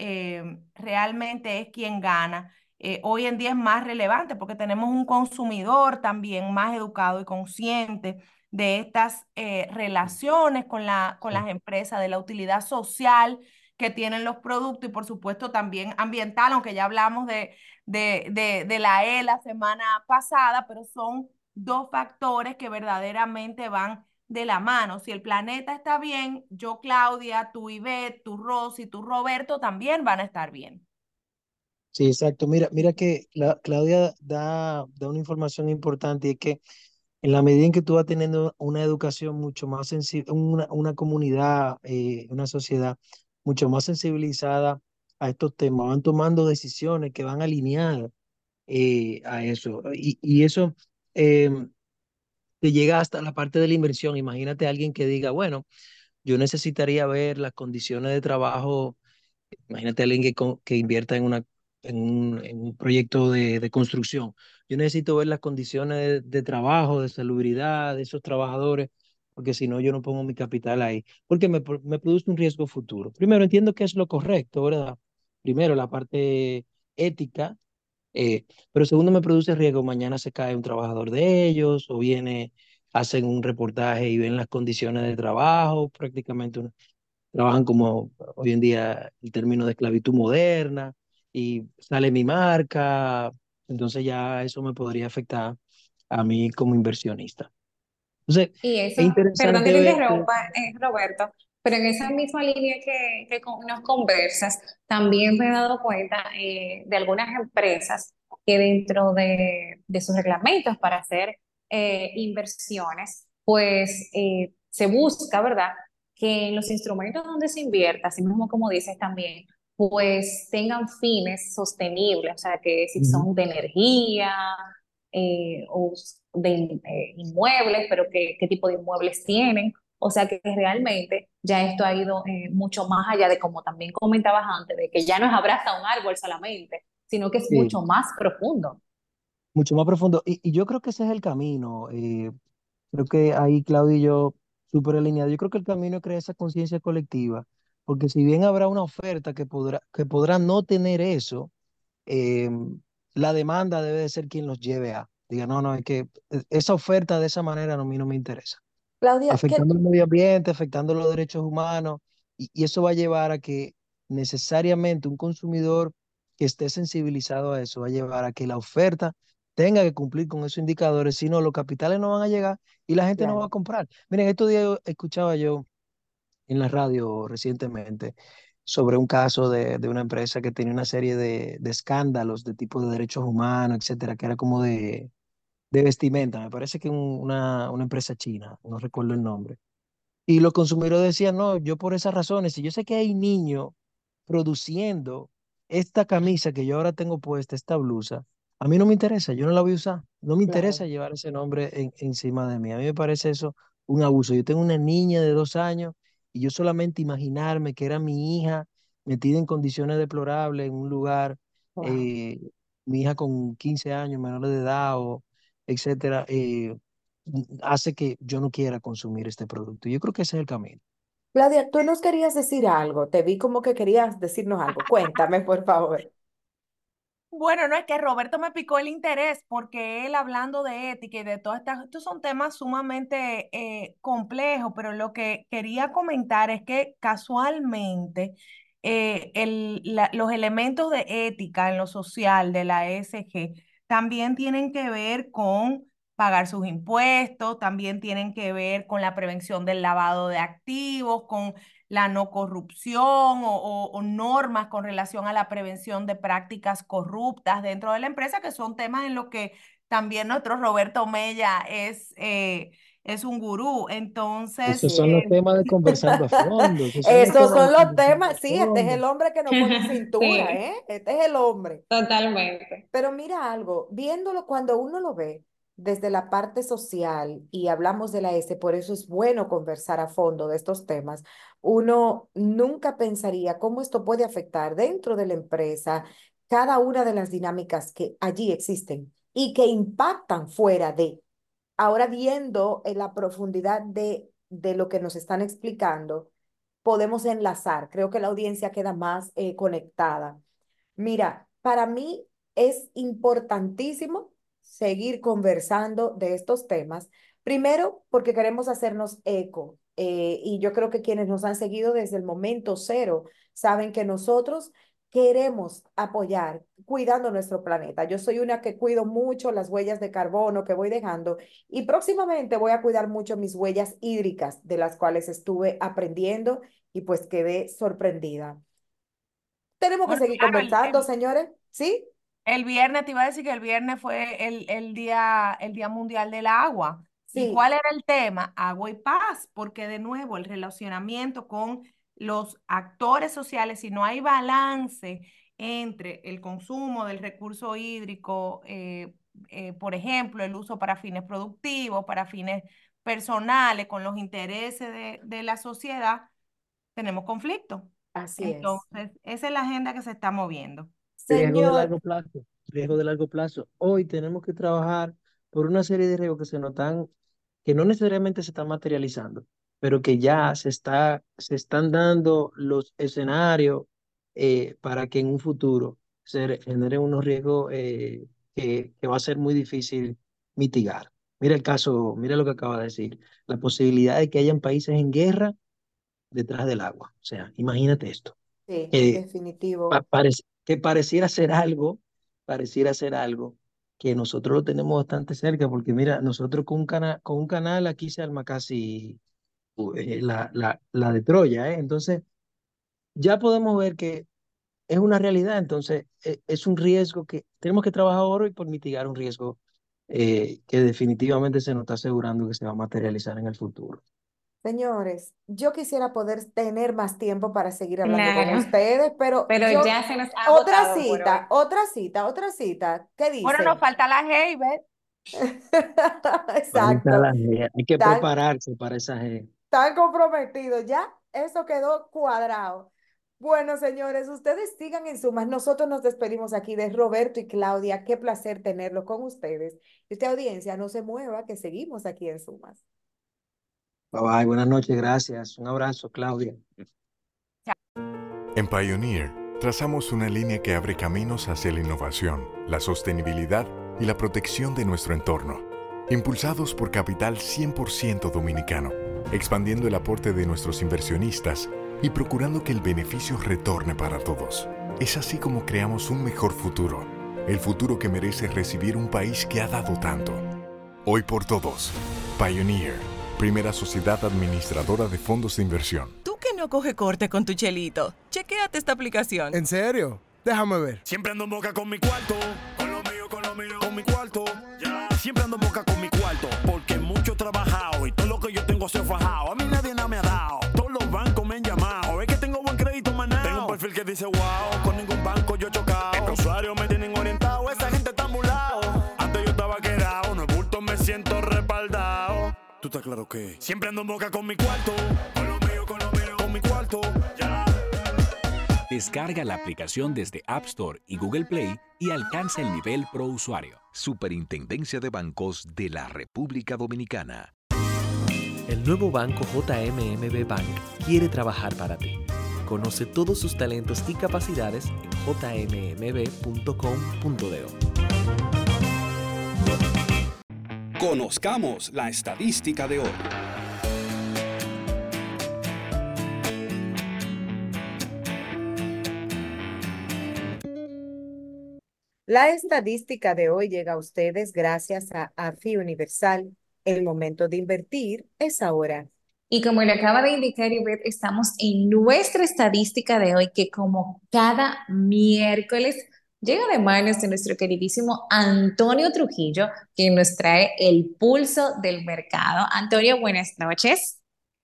eh, realmente es quien gana, eh, hoy en día es más relevante porque tenemos un consumidor también más educado y consciente de estas eh, relaciones con la, con las empresas, de la utilidad social que tienen los productos, y por supuesto también ambiental, aunque ya hablamos de, de, de, de la E la semana pasada, pero son dos factores que verdaderamente van de la mano. Si el planeta está bien, yo, Claudia, tú, Ivette, tú, Rosy, tú, Roberto, también van a estar bien. Sí, exacto. Mira, mira que la, Claudia da, da una información importante, y es que en la medida en que tú vas teniendo una educación mucho más sensible, una, una comunidad, eh, una sociedad mucho más sensibilizada a estos temas, van tomando decisiones que van alineadas eh, a eso. Y, y eso eh, te llega hasta la parte de la inversión. Imagínate a alguien que diga, bueno, yo necesitaría ver las condiciones de trabajo. Imagínate a alguien que, co- que invierta en, una, en, un, en un proyecto de, de construcción. Yo necesito ver las condiciones de, de trabajo, de salubridad de esos trabajadores, porque si no, yo no pongo mi capital ahí, porque me, pro- me produce un riesgo futuro. Primero, entiendo que es lo correcto, ¿verdad? Primero, la parte ética, eh, pero segundo, me produce riesgo. Mañana se cae un trabajador de ellos, o viene, hacen un reportaje y ven las condiciones de trabajo, prácticamente trabajan como hoy en día el término de esclavitud moderna, y sale mi marca, entonces ya eso me podría afectar a mí como inversionista. Entonces, Y es eso, perdón que interesante te ver que, interrumpa, eh, Roberto, Pero en esa misma línea que, que con- nos conversas, también me he dado cuenta eh, de algunas empresas que dentro de, de sus reglamentos para hacer eh, inversiones, pues eh, se busca, ¿verdad? Que en los instrumentos donde se invierta, así mismo como dices también, pues tengan fines sostenibles, o sea, que si Ujú. son de energía eh, o de eh, inmuebles, pero qué, qué tipo de inmuebles tienen. O sea que realmente ya esto ha ido eh, mucho más allá de como también comentabas antes, de que ya no es abraza un árbol solamente, sino que es Sí, mucho más profundo. mucho más profundo. Y, y yo creo que ese es el camino. eh, creo que ahí Claudio y yo, súper alineados. Yo creo que el camino es crear esa conciencia colectiva, porque si bien habrá una oferta que podrá, que podrá no tener eso, eh, la demanda debe de ser quien los lleve a. Diga, no, no, es que eh, esa oferta de esa manera no, a mí no me interesa. Claudia, ¿qué, Afectando el medio ambiente, afectando los derechos humanos, y, y eso va a llevar a que necesariamente un consumidor que esté sensibilizado a eso va a llevar a que la oferta tenga que cumplir con esos indicadores, si no, los capitales no van a llegar y la gente no va a claro, comprar. Miren, estos días escuchaba yo en la radio recientemente sobre un caso de, de una empresa que tenía una serie de, de escándalos de tipo de derechos humanos, etcétera, que era como de, de vestimenta, me parece que un- una, una empresa china, no recuerdo el nombre. Y los consumidores decían, no, yo por esas razones, si yo sé que hay niños produciendo esta camisa que yo ahora tengo puesta, esta blusa, a mí no me interesa, yo no la voy a usar. No me interesa claro. llevar ese nombre en- encima de mí. A mí me parece eso un abuso. Yo tengo una niña de dos años y yo solamente imaginarme que era mi hija metida en condiciones deplorables en un lugar, Wow. eh, mi hija con quince años, menor de edad, o etcétera, eh, hace que yo no quiera consumir este producto. Yo creo que ese es el camino. Claudia, tú nos querías decir algo. Te vi como que querías decirnos algo. Cuéntame, por favor. Bueno, no es que Roberto me picó el interés porque él hablando de ética y de todas estas, estos son temas sumamente eh, complejos, pero lo que quería comentar es que casualmente eh, el- la- los elementos de ética en lo social de la E S G también tienen que ver con pagar sus impuestos, también tienen que ver con la prevención del lavado de activos, con la no corrupción o, o- o normas con relación a la prevención de prácticas corruptas dentro de la empresa, que son temas en los que también nuestro Roberto Mella es, eh, es un gurú. Entonces, Esos Así son los es. eh, temas de conversando a fondo. Esos son los Esos temas de son los conversando a temas. Sí, este es fondo. el hombre que nos pone cintura, Sí, ¿eh? Este es el hombre. totalmente. Pero mira algo, viéndolo cuando uno lo ve desde la parte social y hablamos de la S, por eso es bueno conversar a fondo de estos temas, uno nunca pensaría cómo esto puede afectar dentro de la empresa cada una de las dinámicas que allí existen y que impactan fuera de. Ahora viendo en la profundidad de, de lo que nos están explicando, podemos enlazar. Creo que la audiencia queda más eh, conectada. Mira, para mí es importantísimo seguir conversando de estos temas. Primero, porque queremos hacernos eco. Eh, y yo creo que quienes nos han seguido desde el momento cero saben que nosotros queremos apoyar cuidando nuestro planeta. Yo soy una que cuido mucho las huellas de carbono que voy dejando y próximamente voy a cuidar mucho mis huellas hídricas, de las cuales estuve aprendiendo y pues quedé sorprendida. Tenemos que bueno, seguir claro, el, conversando, el- señores. ¿Sí? el viernes te iba a decir que el viernes fue el, el día, el Día Mundial del Agua. ¿Y Sí, cuál era el tema? Agua y paz, porque de nuevo el relacionamiento con los actores sociales, si no hay balance entre el consumo del recurso hídrico, eh, eh, por ejemplo, el uso para fines productivos, para fines personales, con los intereses de, de la sociedad, tenemos conflicto. así es. Entonces, esa es la agenda que se está moviendo. Riesgo de Señor, largo plazo, riesgo de largo plazo. Hoy tenemos que trabajar por una serie de riesgos que se notan, que no necesariamente se están materializando, pero que ya se está, se están dando los escenarios eh, para que en un futuro se re- generen unos riesgos eh, que, que va a ser muy difícil mitigar. Mira el caso, mira lo que acaba de decir, la posibilidad de que hayan países en guerra detrás del agua. O sea, imagínate esto. sí, Eh, pa- definitivo. parec- que pareciera ser algo, pareciera ser algo que nosotros lo tenemos bastante cerca, porque mira, nosotros con un, cana- con un canal aquí se arma casi eh, la, la, la de Troya, ¿eh? Entonces, ya podemos ver que es una realidad, entonces eh, es un riesgo que tenemos que trabajar ahora y por mitigar un riesgo eh, que definitivamente se nos está asegurando que se va a materializar en el futuro. Señores, yo quisiera poder tener más tiempo para seguir hablando con Claro, ustedes, pero pero yo, ya se nos ha otra agotado por hoy. cita, otra cita, otra cita. ¿Qué Bueno, nos dicen? falta la Heiber. Falta Exacto. la G. Hay que Tan, prepararse para esa G. tan comprometidos, ya eso quedó cuadrado. Bueno, señores, ustedes sigan en sumas. Nosotros nos despedimos aquí de Roberto y Claudia. Qué placer tenerlo con ustedes. Y usted, audiencia, no se mueva, que seguimos aquí en sumas. Bye bye, buenas noches, gracias. Un abrazo, Claudia. En Pioneer, trazamos una línea que abre caminos hacia la innovación, la sostenibilidad y la protección de nuestro entorno. Impulsados por capital cien por ciento dominicano, expandiendo el aporte de nuestros inversionistas y procurando que el beneficio retorne para todos. Es así como creamos un mejor futuro, el futuro que merece recibir un país que ha dado tanto. Hoy por todos, Pioneer, primera sociedad administradora de fondos de inversión. Tú que no coge corte con tu chelito, chequéate esta aplicación. ¿En serio? Déjame ver. Siempre ando en boca con mi cuarto, con lo mío, con lo mío, con mi cuarto. Ya. Siempre ando en boca con mi cuarto, porque mucho he trabajado y todo lo que yo tengo se ha fajado. A mí nadie nada me ha dado, todos los bancos me han llamado. Es que tengo buen crédito, maná. Tengo un perfil que dice wow, con ningún banco yo he chocado. Los usuarios me tienen orientado, esa gente está ambulado. Antes yo estaba quedado, no es bulto, me siento respaldado. Tú estás claro que siempre ando en boca con mi cuarto, con lo mío, con lo mío, con mi cuarto. Ya. Descarga la aplicación desde App Store y Google Play y alcanza el nivel Pro Usuario. Superintendencia de Bancos de la República Dominicana. El nuevo banco J M M B Bank quiere trabajar para ti. Conoce todos sus talentos y capacidades en j m m b punto com punto d o. Conozcamos la estadística de hoy. La estadística de hoy llega a ustedes gracias a AFI Universal. El momento de invertir es ahora. Y como le acaba de indicar Ivette, estamos en nuestra estadística de hoy, que como cada miércoles llega de manos de nuestro queridísimo Antonio Trujillo, quien nos trae el pulso del mercado. Antonio, buenas noches.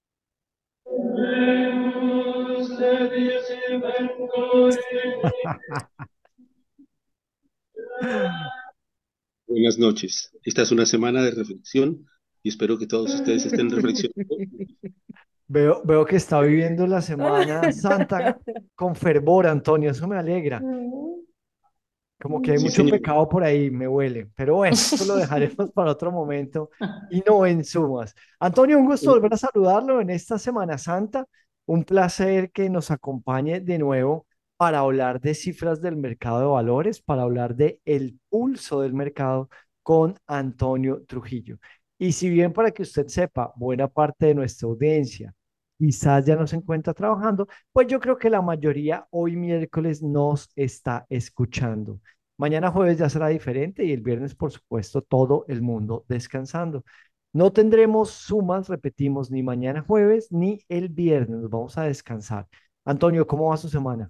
Buenas noches. Esta es una semana de reflexión y espero que todos ustedes estén reflexionando. Veo, veo que está viviendo la Semana Santa con fervor, Antonio, eso me alegra. Como que hay Sí, mucho señor. pecado por ahí, me huele. Pero bueno, eso lo dejaremos para otro momento y no en sumas. Antonio, un gusto volver a saludarlo en esta Semana Santa. Un placer que nos acompañe de nuevo para hablar de cifras del mercado de valores, para hablar de el pulso del mercado con Antonio Trujillo. Y si bien para que usted sepa, buena parte de nuestra audiencia quizás ya no se encuentra trabajando, pues yo creo que la mayoría hoy miércoles nos está escuchando. Mañana jueves ya será diferente y el viernes, por supuesto, todo el mundo descansando. No tendremos sumas, repetimos, ni mañana jueves ni el viernes, nos vamos a descansar. Antonio, ¿cómo va su semana?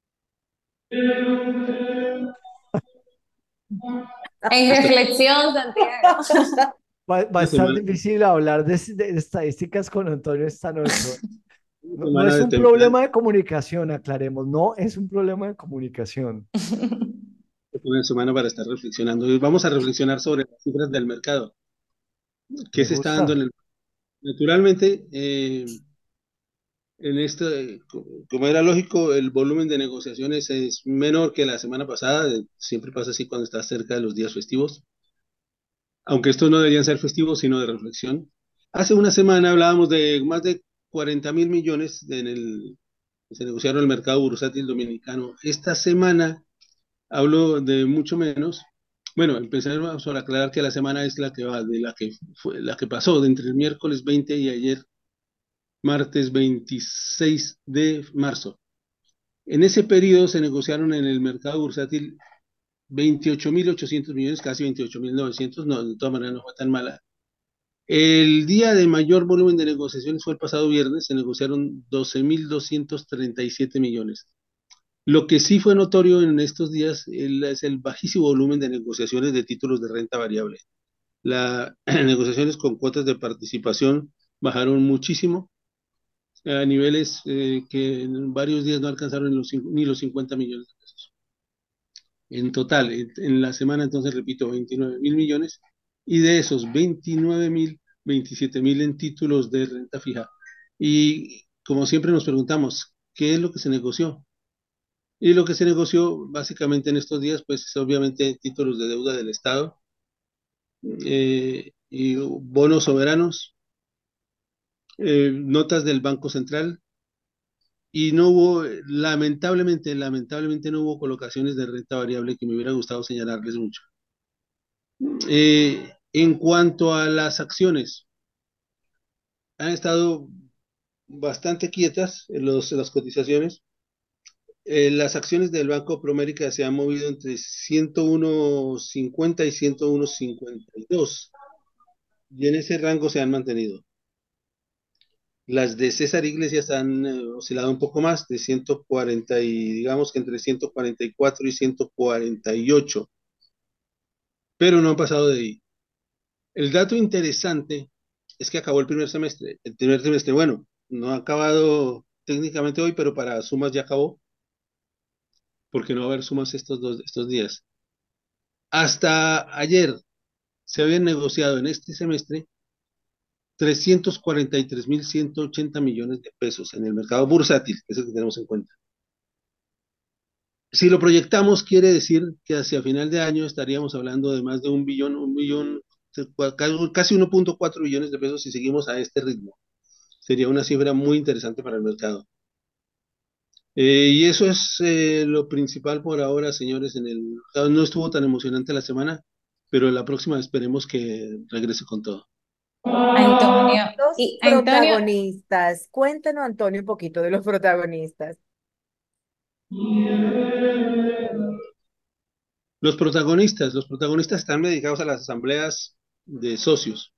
En reflexión, Santiago. Va, va a Esta estar semana, difícil hablar de, de estadísticas con Antonio esta noche. esta No, no semana es de un temprano, problema de comunicación, aclaremos, no es un problema de comunicación. es una semana para estar reflexionando. Y vamos a reflexionar sobre las cifras del mercado. ¿Qué Me se está dando gusta. en el Naturalmente, eh, en este, co- como era lógico, el volumen de negociaciones es menor que la semana pasada. eh, Siempre pasa así cuando está cerca de los días festivos. Aunque estos no deberían ser festivos, sino de reflexión. Hace una semana hablábamos de más de cuarenta mil millones en el, que se negociaron en el mercado bursátil dominicano. Esta semana hablo de mucho menos. Bueno, empezamos por aclarar que la semana es la que va, de la que fue, la que pasó de entre el miércoles veinte y ayer, martes veintiséis de marzo. En ese periodo se negociaron en el mercado bursátil veintiocho mil ochocientos millones, casi veintiocho mil novecientos. No, de todas maneras no fue tan mala. El día de mayor volumen de negociaciones fue el pasado viernes, se negociaron doce mil doscientos treinta y siete millones. Lo que sí fue notorio en estos días el- es el bajísimo volumen de negociaciones de títulos de renta variable. Las negociaciones con cuotas de participación bajaron muchísimo a niveles eh, que en varios días no alcanzaron los cin- ni los cincuenta millones de pesos. En total, en, en la semana entonces, repito, veintinueve mil millones y de esos veintinueve mil, veintisiete mil en títulos de renta fija. Y como siempre nos preguntamos, ¿qué es lo que se negoció? Y lo que se negoció básicamente en estos días, pues es obviamente títulos de deuda del Estado, eh, y bonos soberanos, eh, notas del Banco Central, y no hubo, eh, lamentablemente, lamentablemente no hubo colocaciones de renta variable que me hubiera gustado señalarles mucho. Eh, en cuanto a las acciones, han estado bastante quietas en los, en las cotizaciones. Eh, las acciones del Banco Promérica se han movido entre ciento uno cincuenta y ciento uno cincuenta y dos, y en ese rango se han mantenido. Las de César Iglesias han eh, oscilado un poco más, de ciento cuarenta y digamos que entre ciento cuarenta y cuatro y ciento cuarenta y ocho, pero no han pasado de ahí. El dato interesante es que acabó el primer semestre. El primer trimestre, bueno, no ha acabado técnicamente hoy, pero para sumas ya acabó, porque no va a haber sumas estos dos, estos días. Hasta ayer se habían negociado en este semestre trescientos cuarenta y tres mil ciento ochenta millones de pesos en el mercado bursátil, que es el que tenemos en cuenta. Si lo proyectamos, quiere decir que hacia final de año estaríamos hablando de más de un billón, un billón, casi uno punto cuatro billones de pesos si seguimos a este ritmo. Sería una cifra muy interesante para el mercado. Eh, y eso es eh, lo principal por ahora, señores, en el mercado. No estuvo tan emocionante la semana, pero la próxima esperemos que regrese con todo. Antonio, Los y Antonio, protagonistas, cuéntanos, Antonio, un poquito de los protagonistas. Los protagonistas, los protagonistas están dedicados a las asambleas de socios.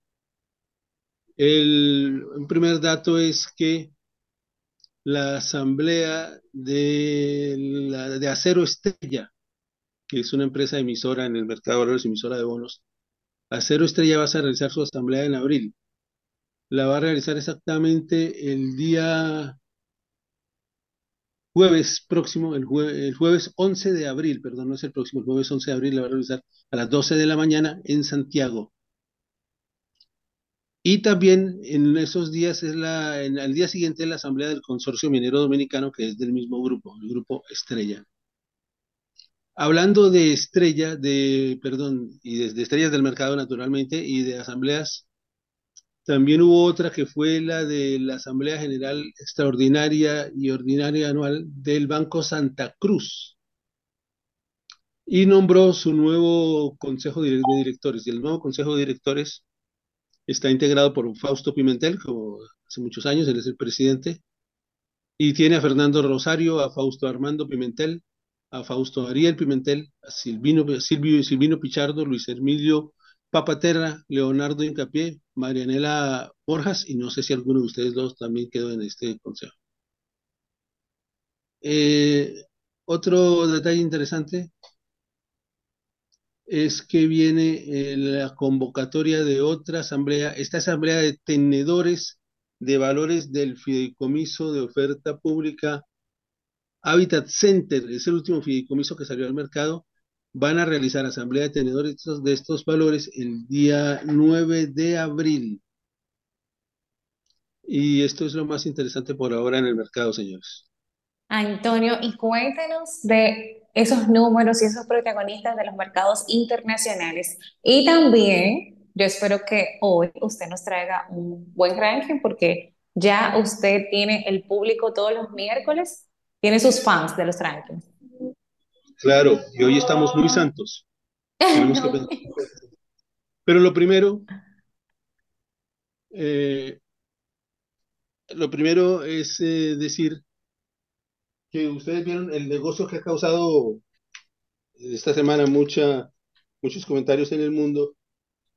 El, un primer dato es que la asamblea de, la, de Acero Estrella, que es una empresa emisora en el mercado de valores, emisora de bonos, Acero Estrella va a realizar su asamblea en abril. La va a realizar exactamente el día jueves próximo, el, jue, el jueves once de abril, perdón, no es el próximo, el jueves once de abril la va a realizar a las doce de la mañana en Santiago. Y también en esos días es la, en, al día siguiente es la asamblea del Consorcio Minero Dominicano, que es del mismo grupo, el grupo Estrella. Hablando de estrella, de, perdón, y de, de estrellas del mercado naturalmente, y de asambleas, también hubo otra que fue la de la Asamblea General Extraordinaria y Ordinaria Anual del Banco Santa Cruz, y nombró su nuevo Consejo de Directores. Y el nuevo Consejo de Directores está integrado por Fausto Pimentel, como hace muchos años, él es el presidente, y tiene a Fernando Rosario, a Fausto Armando Pimentel, a Fausto Ariel Pimentel, a Silvino, Silvio, Silvino Pichardo, Luis Emilio Papaterra, Leonardo Incapié, Marianela Borjas, y no sé si alguno de ustedes dos también quedó en este consejo. Eh, otro detalle interesante es que viene eh, la convocatoria de otra asamblea, esta asamblea de tenedores de valores del fideicomiso de oferta pública Habitat Center, es el último fideicomiso que salió al mercado. Van a realizar asamblea de tenedores de estos, de estos valores el día nueve de abril. Y esto es lo más interesante por ahora en el mercado, señores. Antonio, y cuéntenos de esos números y esos protagonistas de los mercados internacionales. Y también, yo espero que hoy usted nos traiga un buen ranking porque ya usted tiene el público todos los miércoles, tiene sus fans de los rankings. Claro, y hoy estamos muy santos. Tenemos que pensar. Pero lo primero, eh, lo primero es eh, decir que ustedes vieron el negocio que ha causado esta semana mucha, muchos comentarios en el mundo,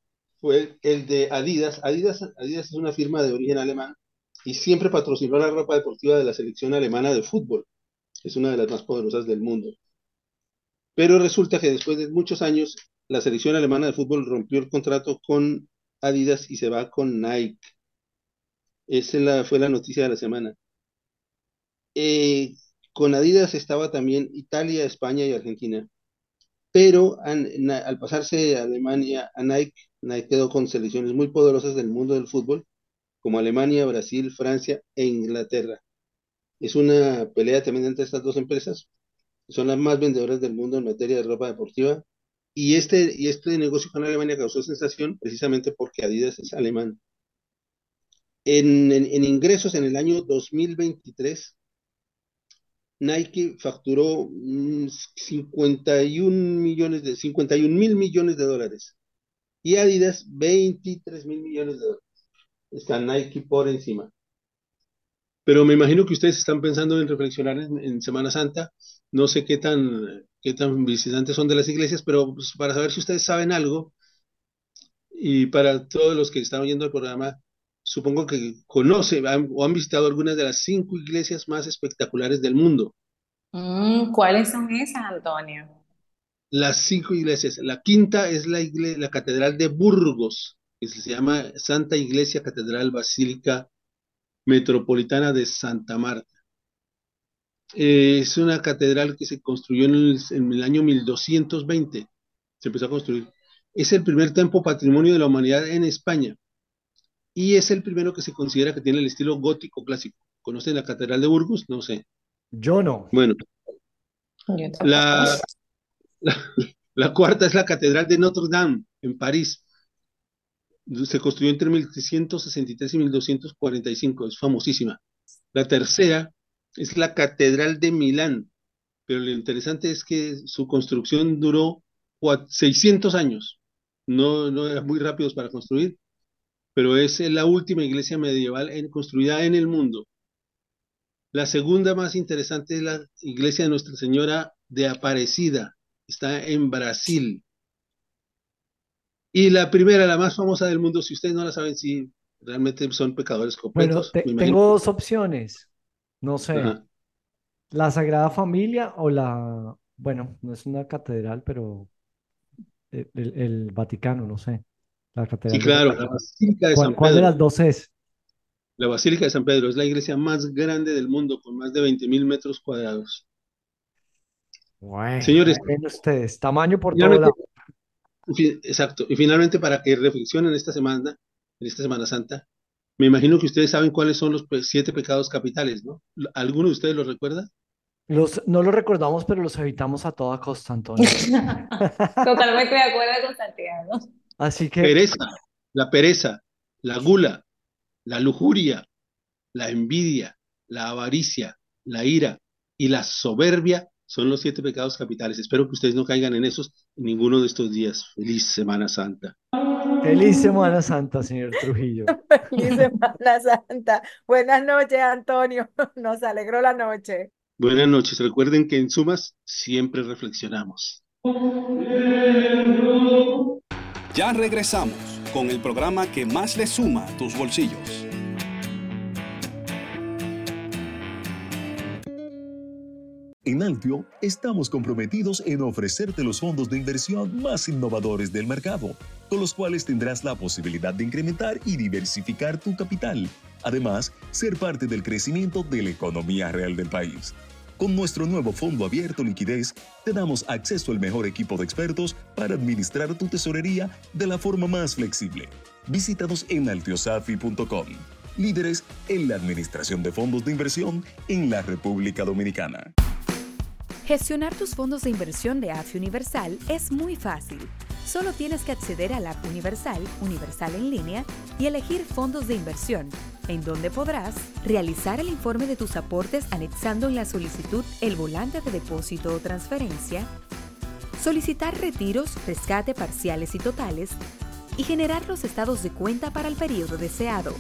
fue el de Adidas. Adidas. Adidas es una firma de origen alemán y siempre patrocinó la ropa deportiva de la selección alemana de fútbol. Es una de las más poderosas del mundo. Pero resulta que después de muchos años, la selección alemana de fútbol rompió el contrato con Adidas y se va con Nike. Esa es la, fue la noticia de la semana. Eh, con Adidas estaba también Italia, España y Argentina. Pero an, na, al pasarse de Alemania a Nike, Nike quedó con selecciones muy poderosas del mundo del fútbol, como Alemania, Brasil, Francia e Inglaterra. Es una pelea también entre estas dos empresas. Son las más vendedoras del mundo en materia de ropa deportiva. Y este, y este negocio con Alemania causó sensación precisamente porque Adidas es alemán. En, en, en ingresos en el año dos mil veintitrés, Nike facturó mm, cincuenta y un millones de, cincuenta y un mil millones de dólares y Adidas veintitrés mil millones de dólares. Está Nike por encima. Pero me imagino que ustedes están pensando en reflexionar en, en Semana Santa. No sé qué tan, qué tan visitantes son de las iglesias, pero pues, para saber si ustedes saben algo y para todos los que están oyendo el programa, supongo que conocen han, o han visitado algunas de las cinco iglesias más espectaculares del mundo. Mm, ¿cuáles son esas, Antonio? Las cinco iglesias. La quinta es la, igle la Catedral de Burgos, que se llama Santa Iglesia Catedral Basílica Metropolitana de Santa Marta. Eh, es una catedral que se construyó en el, en el año mil doscientos veinte. Se empezó a construir. Es el primer templo patrimonio de la humanidad en España. Y es el primero que se considera que tiene el estilo gótico clásico. ¿Conocen la Catedral de Burgos? No sé. Yo no. Bueno. La, la, la cuarta es la Catedral de Notre Dame, en París. Se construyó entre mil trescientos sesenta y tres y mil doscientos cuarenta y cinco. Es famosísima. La tercera es la Catedral de Milán. Pero lo interesante es que su construcción duró seiscientos años. No, no eran muy rápidos para construir, pero es la última iglesia medieval en, construida en el mundo. La segunda más interesante es la iglesia de Nuestra Señora de Aparecida. Está en Brasil. Y la primera, la más famosa del mundo, si ustedes no la saben, si realmente son pecadores completos. Bueno, te, tengo dos opciones. No sé. Ajá. La Sagrada Familia o la... Bueno, no es una catedral, pero el, el, el Vaticano, no sé. La catedral Sí, claro, de... la Basílica de ¿Cuál, San ¿Cuál de Pedro. las dos es? La Basílica de San Pedro es la iglesia más grande del mundo, con más de veinte mil metros cuadrados. Bueno, Señores, ven ustedes, tamaño por todo finalmente, lado. fi- exacto, y finalmente para que reflexionen esta semana, en esta Semana Santa, me imagino que ustedes saben cuáles son los pe- siete pecados capitales, ¿no? ¿Alguno de ustedes los recuerda? Los, no los recordamos, pero los evitamos a toda costa, Antonio. Totalmente de acuerdo con Santiago. Así que, Pereza, la pereza, la gula, la lujuria, la envidia, la avaricia, la ira y la soberbia son los siete pecados capitales. Espero que ustedes no caigan en esos en ninguno de estos días. Feliz Semana Santa. feliz Semana Santa, señor Trujillo. Feliz Semana Santa. Buenas noches, Antonio. Nos alegró la noche. Buenas noches. Recuerden que en Sumas siempre reflexionamos. Ya regresamos con el programa que más le suma a tus bolsillos. En Altio estamos comprometidos en ofrecerte los fondos de inversión más innovadores del mercado, con los cuales tendrás la posibilidad de incrementar y diversificar tu capital. Además, ser parte del crecimiento de la economía real del país. Con nuestro nuevo fondo abierto liquidez, te damos acceso al mejor equipo de expertos para administrar tu tesorería de la forma más flexible. Visítanos en altiosafi punto com. Líderes en la administración de fondos de inversión en la República Dominicana. Gestionar tus fondos de inversión de A F I Universal es muy fácil. Solo tienes que acceder a la App Universal, Universal en línea, y elegir fondos de inversión, en donde podrás realizar el informe de tus aportes anexando en la solicitud el volante de depósito o transferencia, solicitar retiros, rescate parciales y totales, y generar los estados de cuenta para el periodo deseado.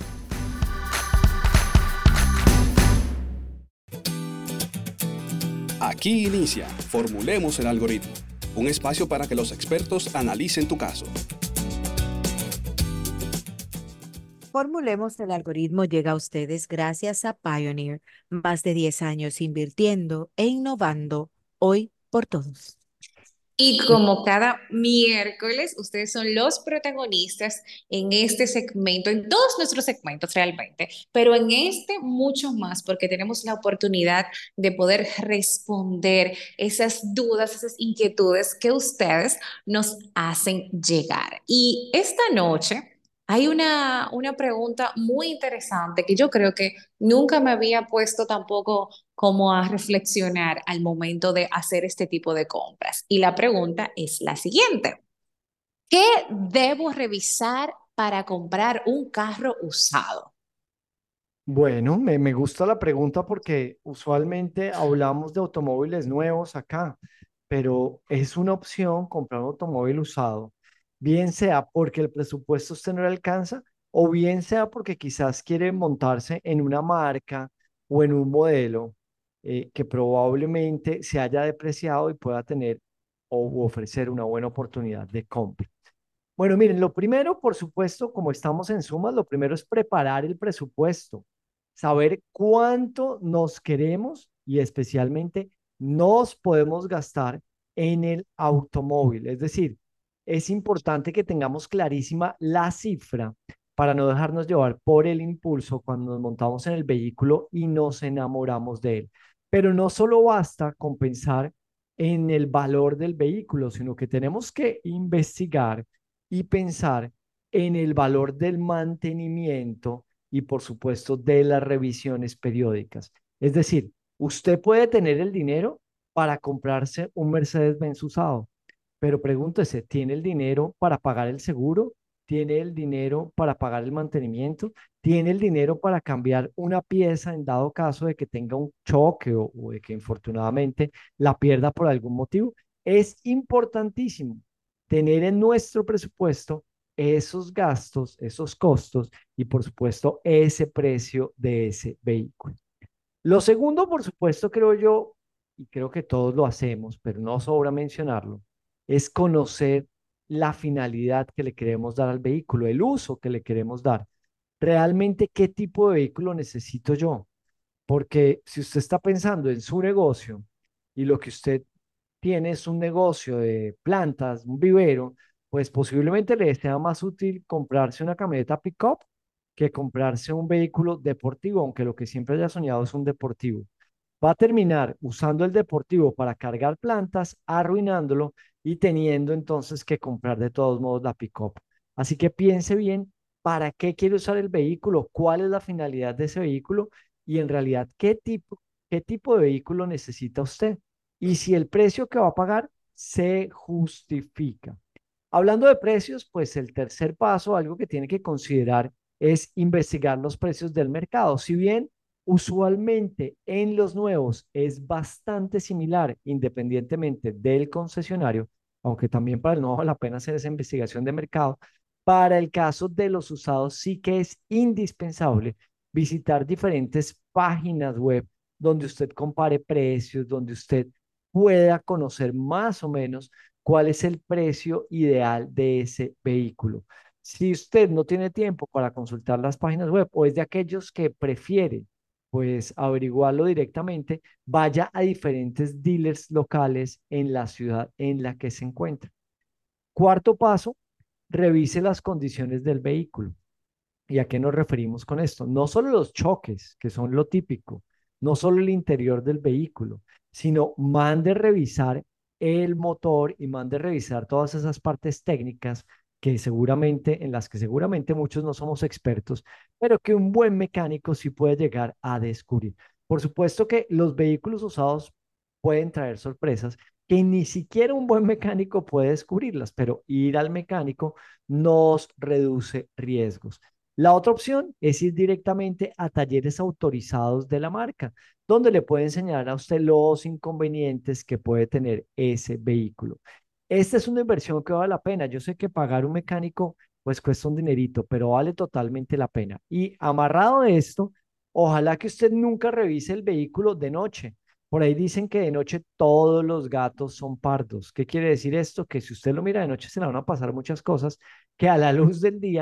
Aquí inicia Formulemos el Algoritmo, un espacio para que los expertos analicen tu caso. Formulemos el algoritmo llega a ustedes gracias a Pioneer, más de diez años invirtiendo e innovando, hoy por todos. Y como cada miércoles, ustedes son los protagonistas en este segmento, en todos nuestros segmentos realmente, pero en este mucho más, porque tenemos la oportunidad de poder responder esas dudas, esas inquietudes que ustedes nos hacen llegar. Y esta noche hay una, una pregunta muy interesante que yo creo que nunca me había puesto tampoco como a reflexionar al momento de hacer este tipo de compras. Y la pregunta es la siguiente. ¿Qué debo revisar para comprar un carro usado? Bueno, me, me gusta la pregunta porque usualmente hablamos de automóviles nuevos acá, pero es una opción comprar un automóvil usado, bien sea porque el presupuesto usted no le alcanza o bien sea porque quizás quiere montarse en una marca o en un modelo eh, que probablemente se haya depreciado y pueda tener o u ofrecer una buena oportunidad de compra. Bueno, miren, lo primero, por supuesto, como estamos en sumas, lo primero es preparar el presupuesto, saber cuánto nos queremos y especialmente nos podemos gastar en el automóvil. Es decir, es importante que tengamos clarísima la cifra para no dejarnos llevar por el impulso cuando nos montamos en el vehículo y nos enamoramos de él. Pero no solo basta con pensar en el valor del vehículo, sino que tenemos que investigar y pensar en el valor del mantenimiento y por supuesto de las revisiones periódicas. Es decir, usted puede tener el dinero para comprarse un Mercedes-Benz usado, pero pregúntese, ¿tiene el dinero para pagar el seguro? ¿Tiene el dinero para pagar el mantenimiento? ¿Tiene el dinero para cambiar una pieza en dado caso de que tenga un choque o, o de que infortunadamente la pierda por algún motivo? Es importantísimo tener en nuestro presupuesto esos gastos, esos costos y por supuesto ese precio de ese vehículo. Lo segundo, por supuesto, creo yo, y creo que todos lo hacemos, pero no sobra mencionarlo, es conocer la finalidad que le queremos dar al vehículo, el uso que le queremos dar. Realmente, ¿qué tipo de vehículo necesito yo? Porque si usted está pensando en su negocio y lo que usted tiene es un negocio de plantas, un vivero, pues posiblemente le sea más útil comprarse una camioneta pick-up que comprarse un vehículo deportivo, aunque lo que siempre haya soñado es un deportivo. Va a terminar usando el deportivo para cargar plantas, arruinándolo y teniendo entonces que comprar de todos modos la pick-up. Así que piense bien para qué quiere usar el vehículo, cuál es la finalidad de ese vehículo y en realidad qué tipo, qué tipo de vehículo necesita usted y si el precio que va a pagar se justifica. Hablando de precios, pues el tercer paso, algo que tiene que considerar es investigar los precios del mercado. Si bien usualmente en los nuevos es bastante similar independientemente del concesionario, aunque también para el nuevo vale la pena hacer esa investigación de mercado, para el caso de los usados sí que es indispensable visitar diferentes páginas web donde usted compare precios, donde usted pueda conocer más o menos cuál es el precio ideal de ese vehículo. Si usted no tiene tiempo para consultar las páginas web o es de aquellos que prefiere pues averiguarlo directamente, vaya a diferentes dealers locales en la ciudad en la que se encuentra. Cuarto paso, revise las condiciones del vehículo. ¿Y a qué nos referimos con esto? No solo los choques, que son lo típico, no solo el interior del vehículo, sino mande revisar el motor y mande revisar todas esas partes técnicas que seguramente, en las que seguramente muchos no somos expertos, pero que un buen mecánico sí puede llegar a descubrir. Por supuesto que los vehículos usados pueden traer sorpresas que ni siquiera un buen mecánico puede descubrirlas, pero ir al mecánico nos reduce riesgos. La otra opción es ir directamente a talleres autorizados de la marca, donde le puede enseñar a usted los inconvenientes que puede tener ese vehículo. Esta es una inversión que vale la pena. Yo sé que pagar un mecánico pues cuesta un dinerito, pero vale totalmente la pena. Y amarrado de esto, ojalá que usted nunca revise el vehículo de noche. Por ahí dicen que de noche todos los gatos son pardos. ¿Qué quiere decir esto? Que si usted lo mira de noche se le van a pasar muchas cosas que a la luz del día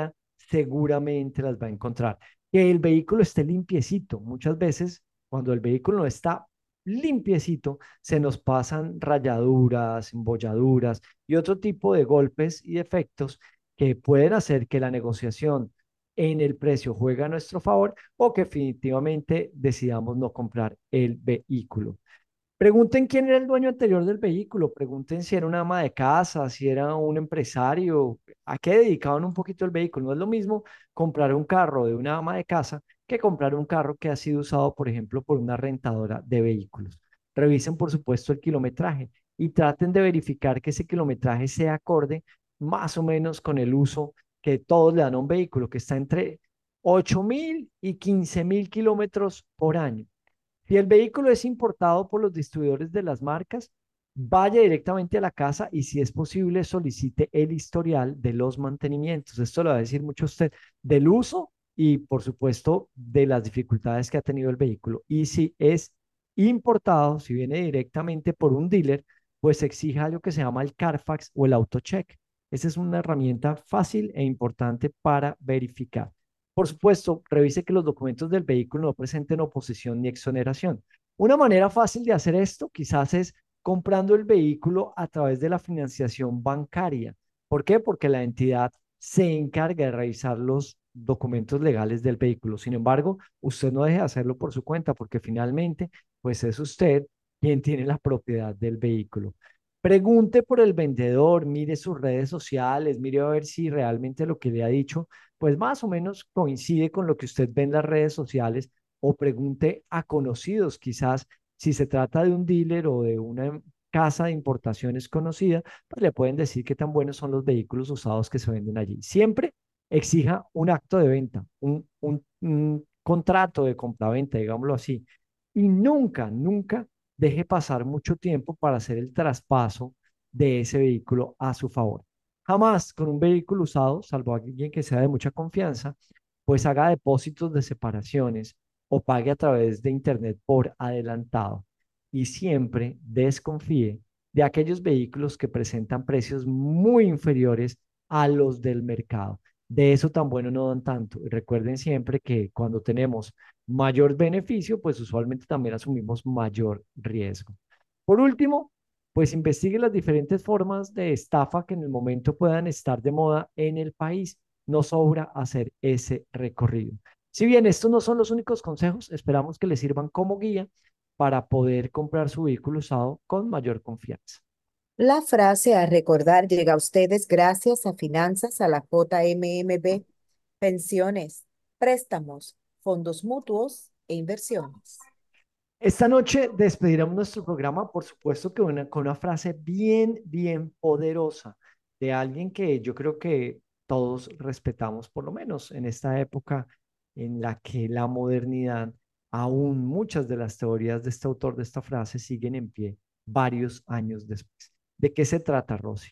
seguramente las va a encontrar. Que el vehículo esté limpiecito. Muchas veces, cuando el vehículo no está limpiecito, se nos pasan rayaduras, embolladuras y otro tipo de golpes y defectos que pueden hacer que la negociación en el precio juegue a nuestro favor o que definitivamente decidamos no comprar el vehículo. Pregunten quién era el dueño anterior del vehículo, pregunten si era una ama de casa, si era un empresario, a qué dedicaban un poquito el vehículo. No es lo mismo comprar un carro de una ama de casa que comprar un carro que ha sido usado, por ejemplo, por una rentadora de vehículos. Revisen, por supuesto, el kilometraje y traten de verificar que ese kilometraje sea acorde más o menos con el uso que todos le dan a un vehículo, que está entre ocho mil y quince mil kilómetros por año. Si el vehículo es importado por los distribuidores de las marcas, vaya directamente a la casa y si es posible solicite el historial de los mantenimientos. Esto lo va a decir mucho usted del uso y por supuesto de las dificultades que ha tenido el vehículo. Y si es importado, si viene directamente por un dealer, pues exija lo que se llama el Carfax o el AutoCheck. Esa es una herramienta fácil e importante para verificar. Por supuesto, revise que los documentos del vehículo no presenten oposición ni exoneración. Una manera fácil de hacer esto quizás es comprando el vehículo a través de la financiación bancaria. ¿Por qué? Porque la entidad se encarga de revisar los documentos legales del vehículo. Sin embargo, usted no deje de hacerlo por su cuenta porque finalmente, pues es usted quien tiene la propiedad del vehículo. Pregunte por el vendedor, mire sus redes sociales, mire a ver si realmente lo que le ha dicho, pues más o menos coincide con lo que usted ve en las redes sociales o pregunte a conocidos, quizás si se trata de un dealer o de una casa de importaciones conocida, pues le pueden decir qué tan buenos son los vehículos usados que se venden allí. Siempre exija un acto de venta, un, un, un contrato de compraventa, digámoslo así, y nunca, nunca deje pasar mucho tiempo para hacer el traspaso de ese vehículo a su favor. Jamás con un vehículo usado, salvo alguien que sea de mucha confianza, pues haga depósitos de separaciones o pague a través de internet por adelantado. Y siempre desconfíe de aquellos vehículos que presentan precios muy inferiores a los del mercado. De eso tan bueno no dan tanto. Y recuerden siempre que cuando tenemos mayor beneficio, pues usualmente también asumimos mayor riesgo. Por último, pues investigue las diferentes formas de estafa que en el momento puedan estar de moda en el país. No sobra hacer ese recorrido. Si bien estos no son los únicos consejos, esperamos que les sirvan como guía para poder comprar su vehículo usado con mayor confianza. La frase a recordar llega a ustedes gracias a Finanzas a la J M M B, pensiones, préstamos, fondos mutuos e inversiones. Esta noche despediremos nuestro programa, por supuesto que una, con una frase bien, bien poderosa de alguien que yo creo que todos respetamos, por lo menos en esta época en la que la modernidad, aún muchas de las teorías de este autor de esta frase siguen en pie varios años después. ¿De qué se trata, Rosy?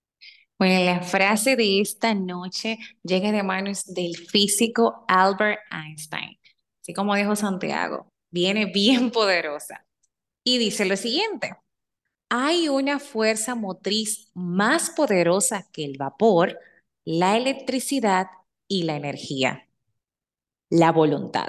Bueno, la frase de esta noche llega de manos del físico Albert Einstein. Así como dijo Santiago, viene bien poderosa. Y dice lo siguiente: hay una fuerza motriz más poderosa que el vapor, la electricidad y la energía: la voluntad.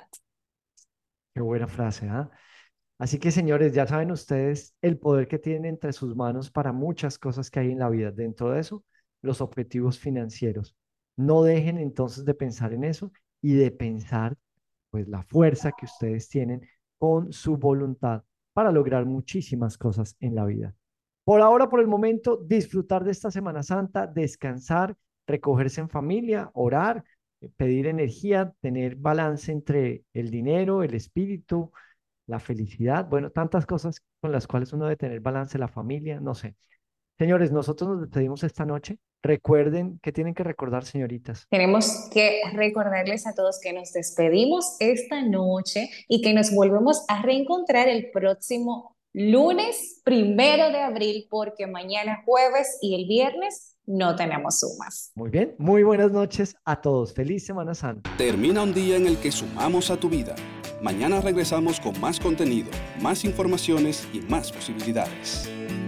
Qué buena frase, ¿ah? ¿eh? Así que, señores, ya saben ustedes el poder que tienen entre sus manos para muchas cosas que hay en la vida. Dentro de eso, los objetivos financieros. No dejen entonces de pensar en eso y de pensar, pues, la fuerza que ustedes tienen con su voluntad para lograr muchísimas cosas en la vida. Por ahora, por el momento, disfrutar de esta Semana Santa, descansar, recogerse en familia, orar, pedir energía, tener balance entre el dinero, el espíritu, la felicidad, bueno, tantas cosas con las cuales uno debe tener balance, la familia, no sé. Señores, nosotros nos despedimos esta noche. Recuerden, ¿qué tienen que recordar, señoritas? Tenemos que recordarles a todos que nos despedimos esta noche y que nos volvemos a reencontrar el próximo lunes primero de abril, porque mañana jueves y el viernes no tenemos sumas. Muy bien, muy buenas noches a todos. Feliz Semana Santa. Termina un día en el que sumamos a tu vida. Mañana regresamos con más contenido, más informaciones y más posibilidades.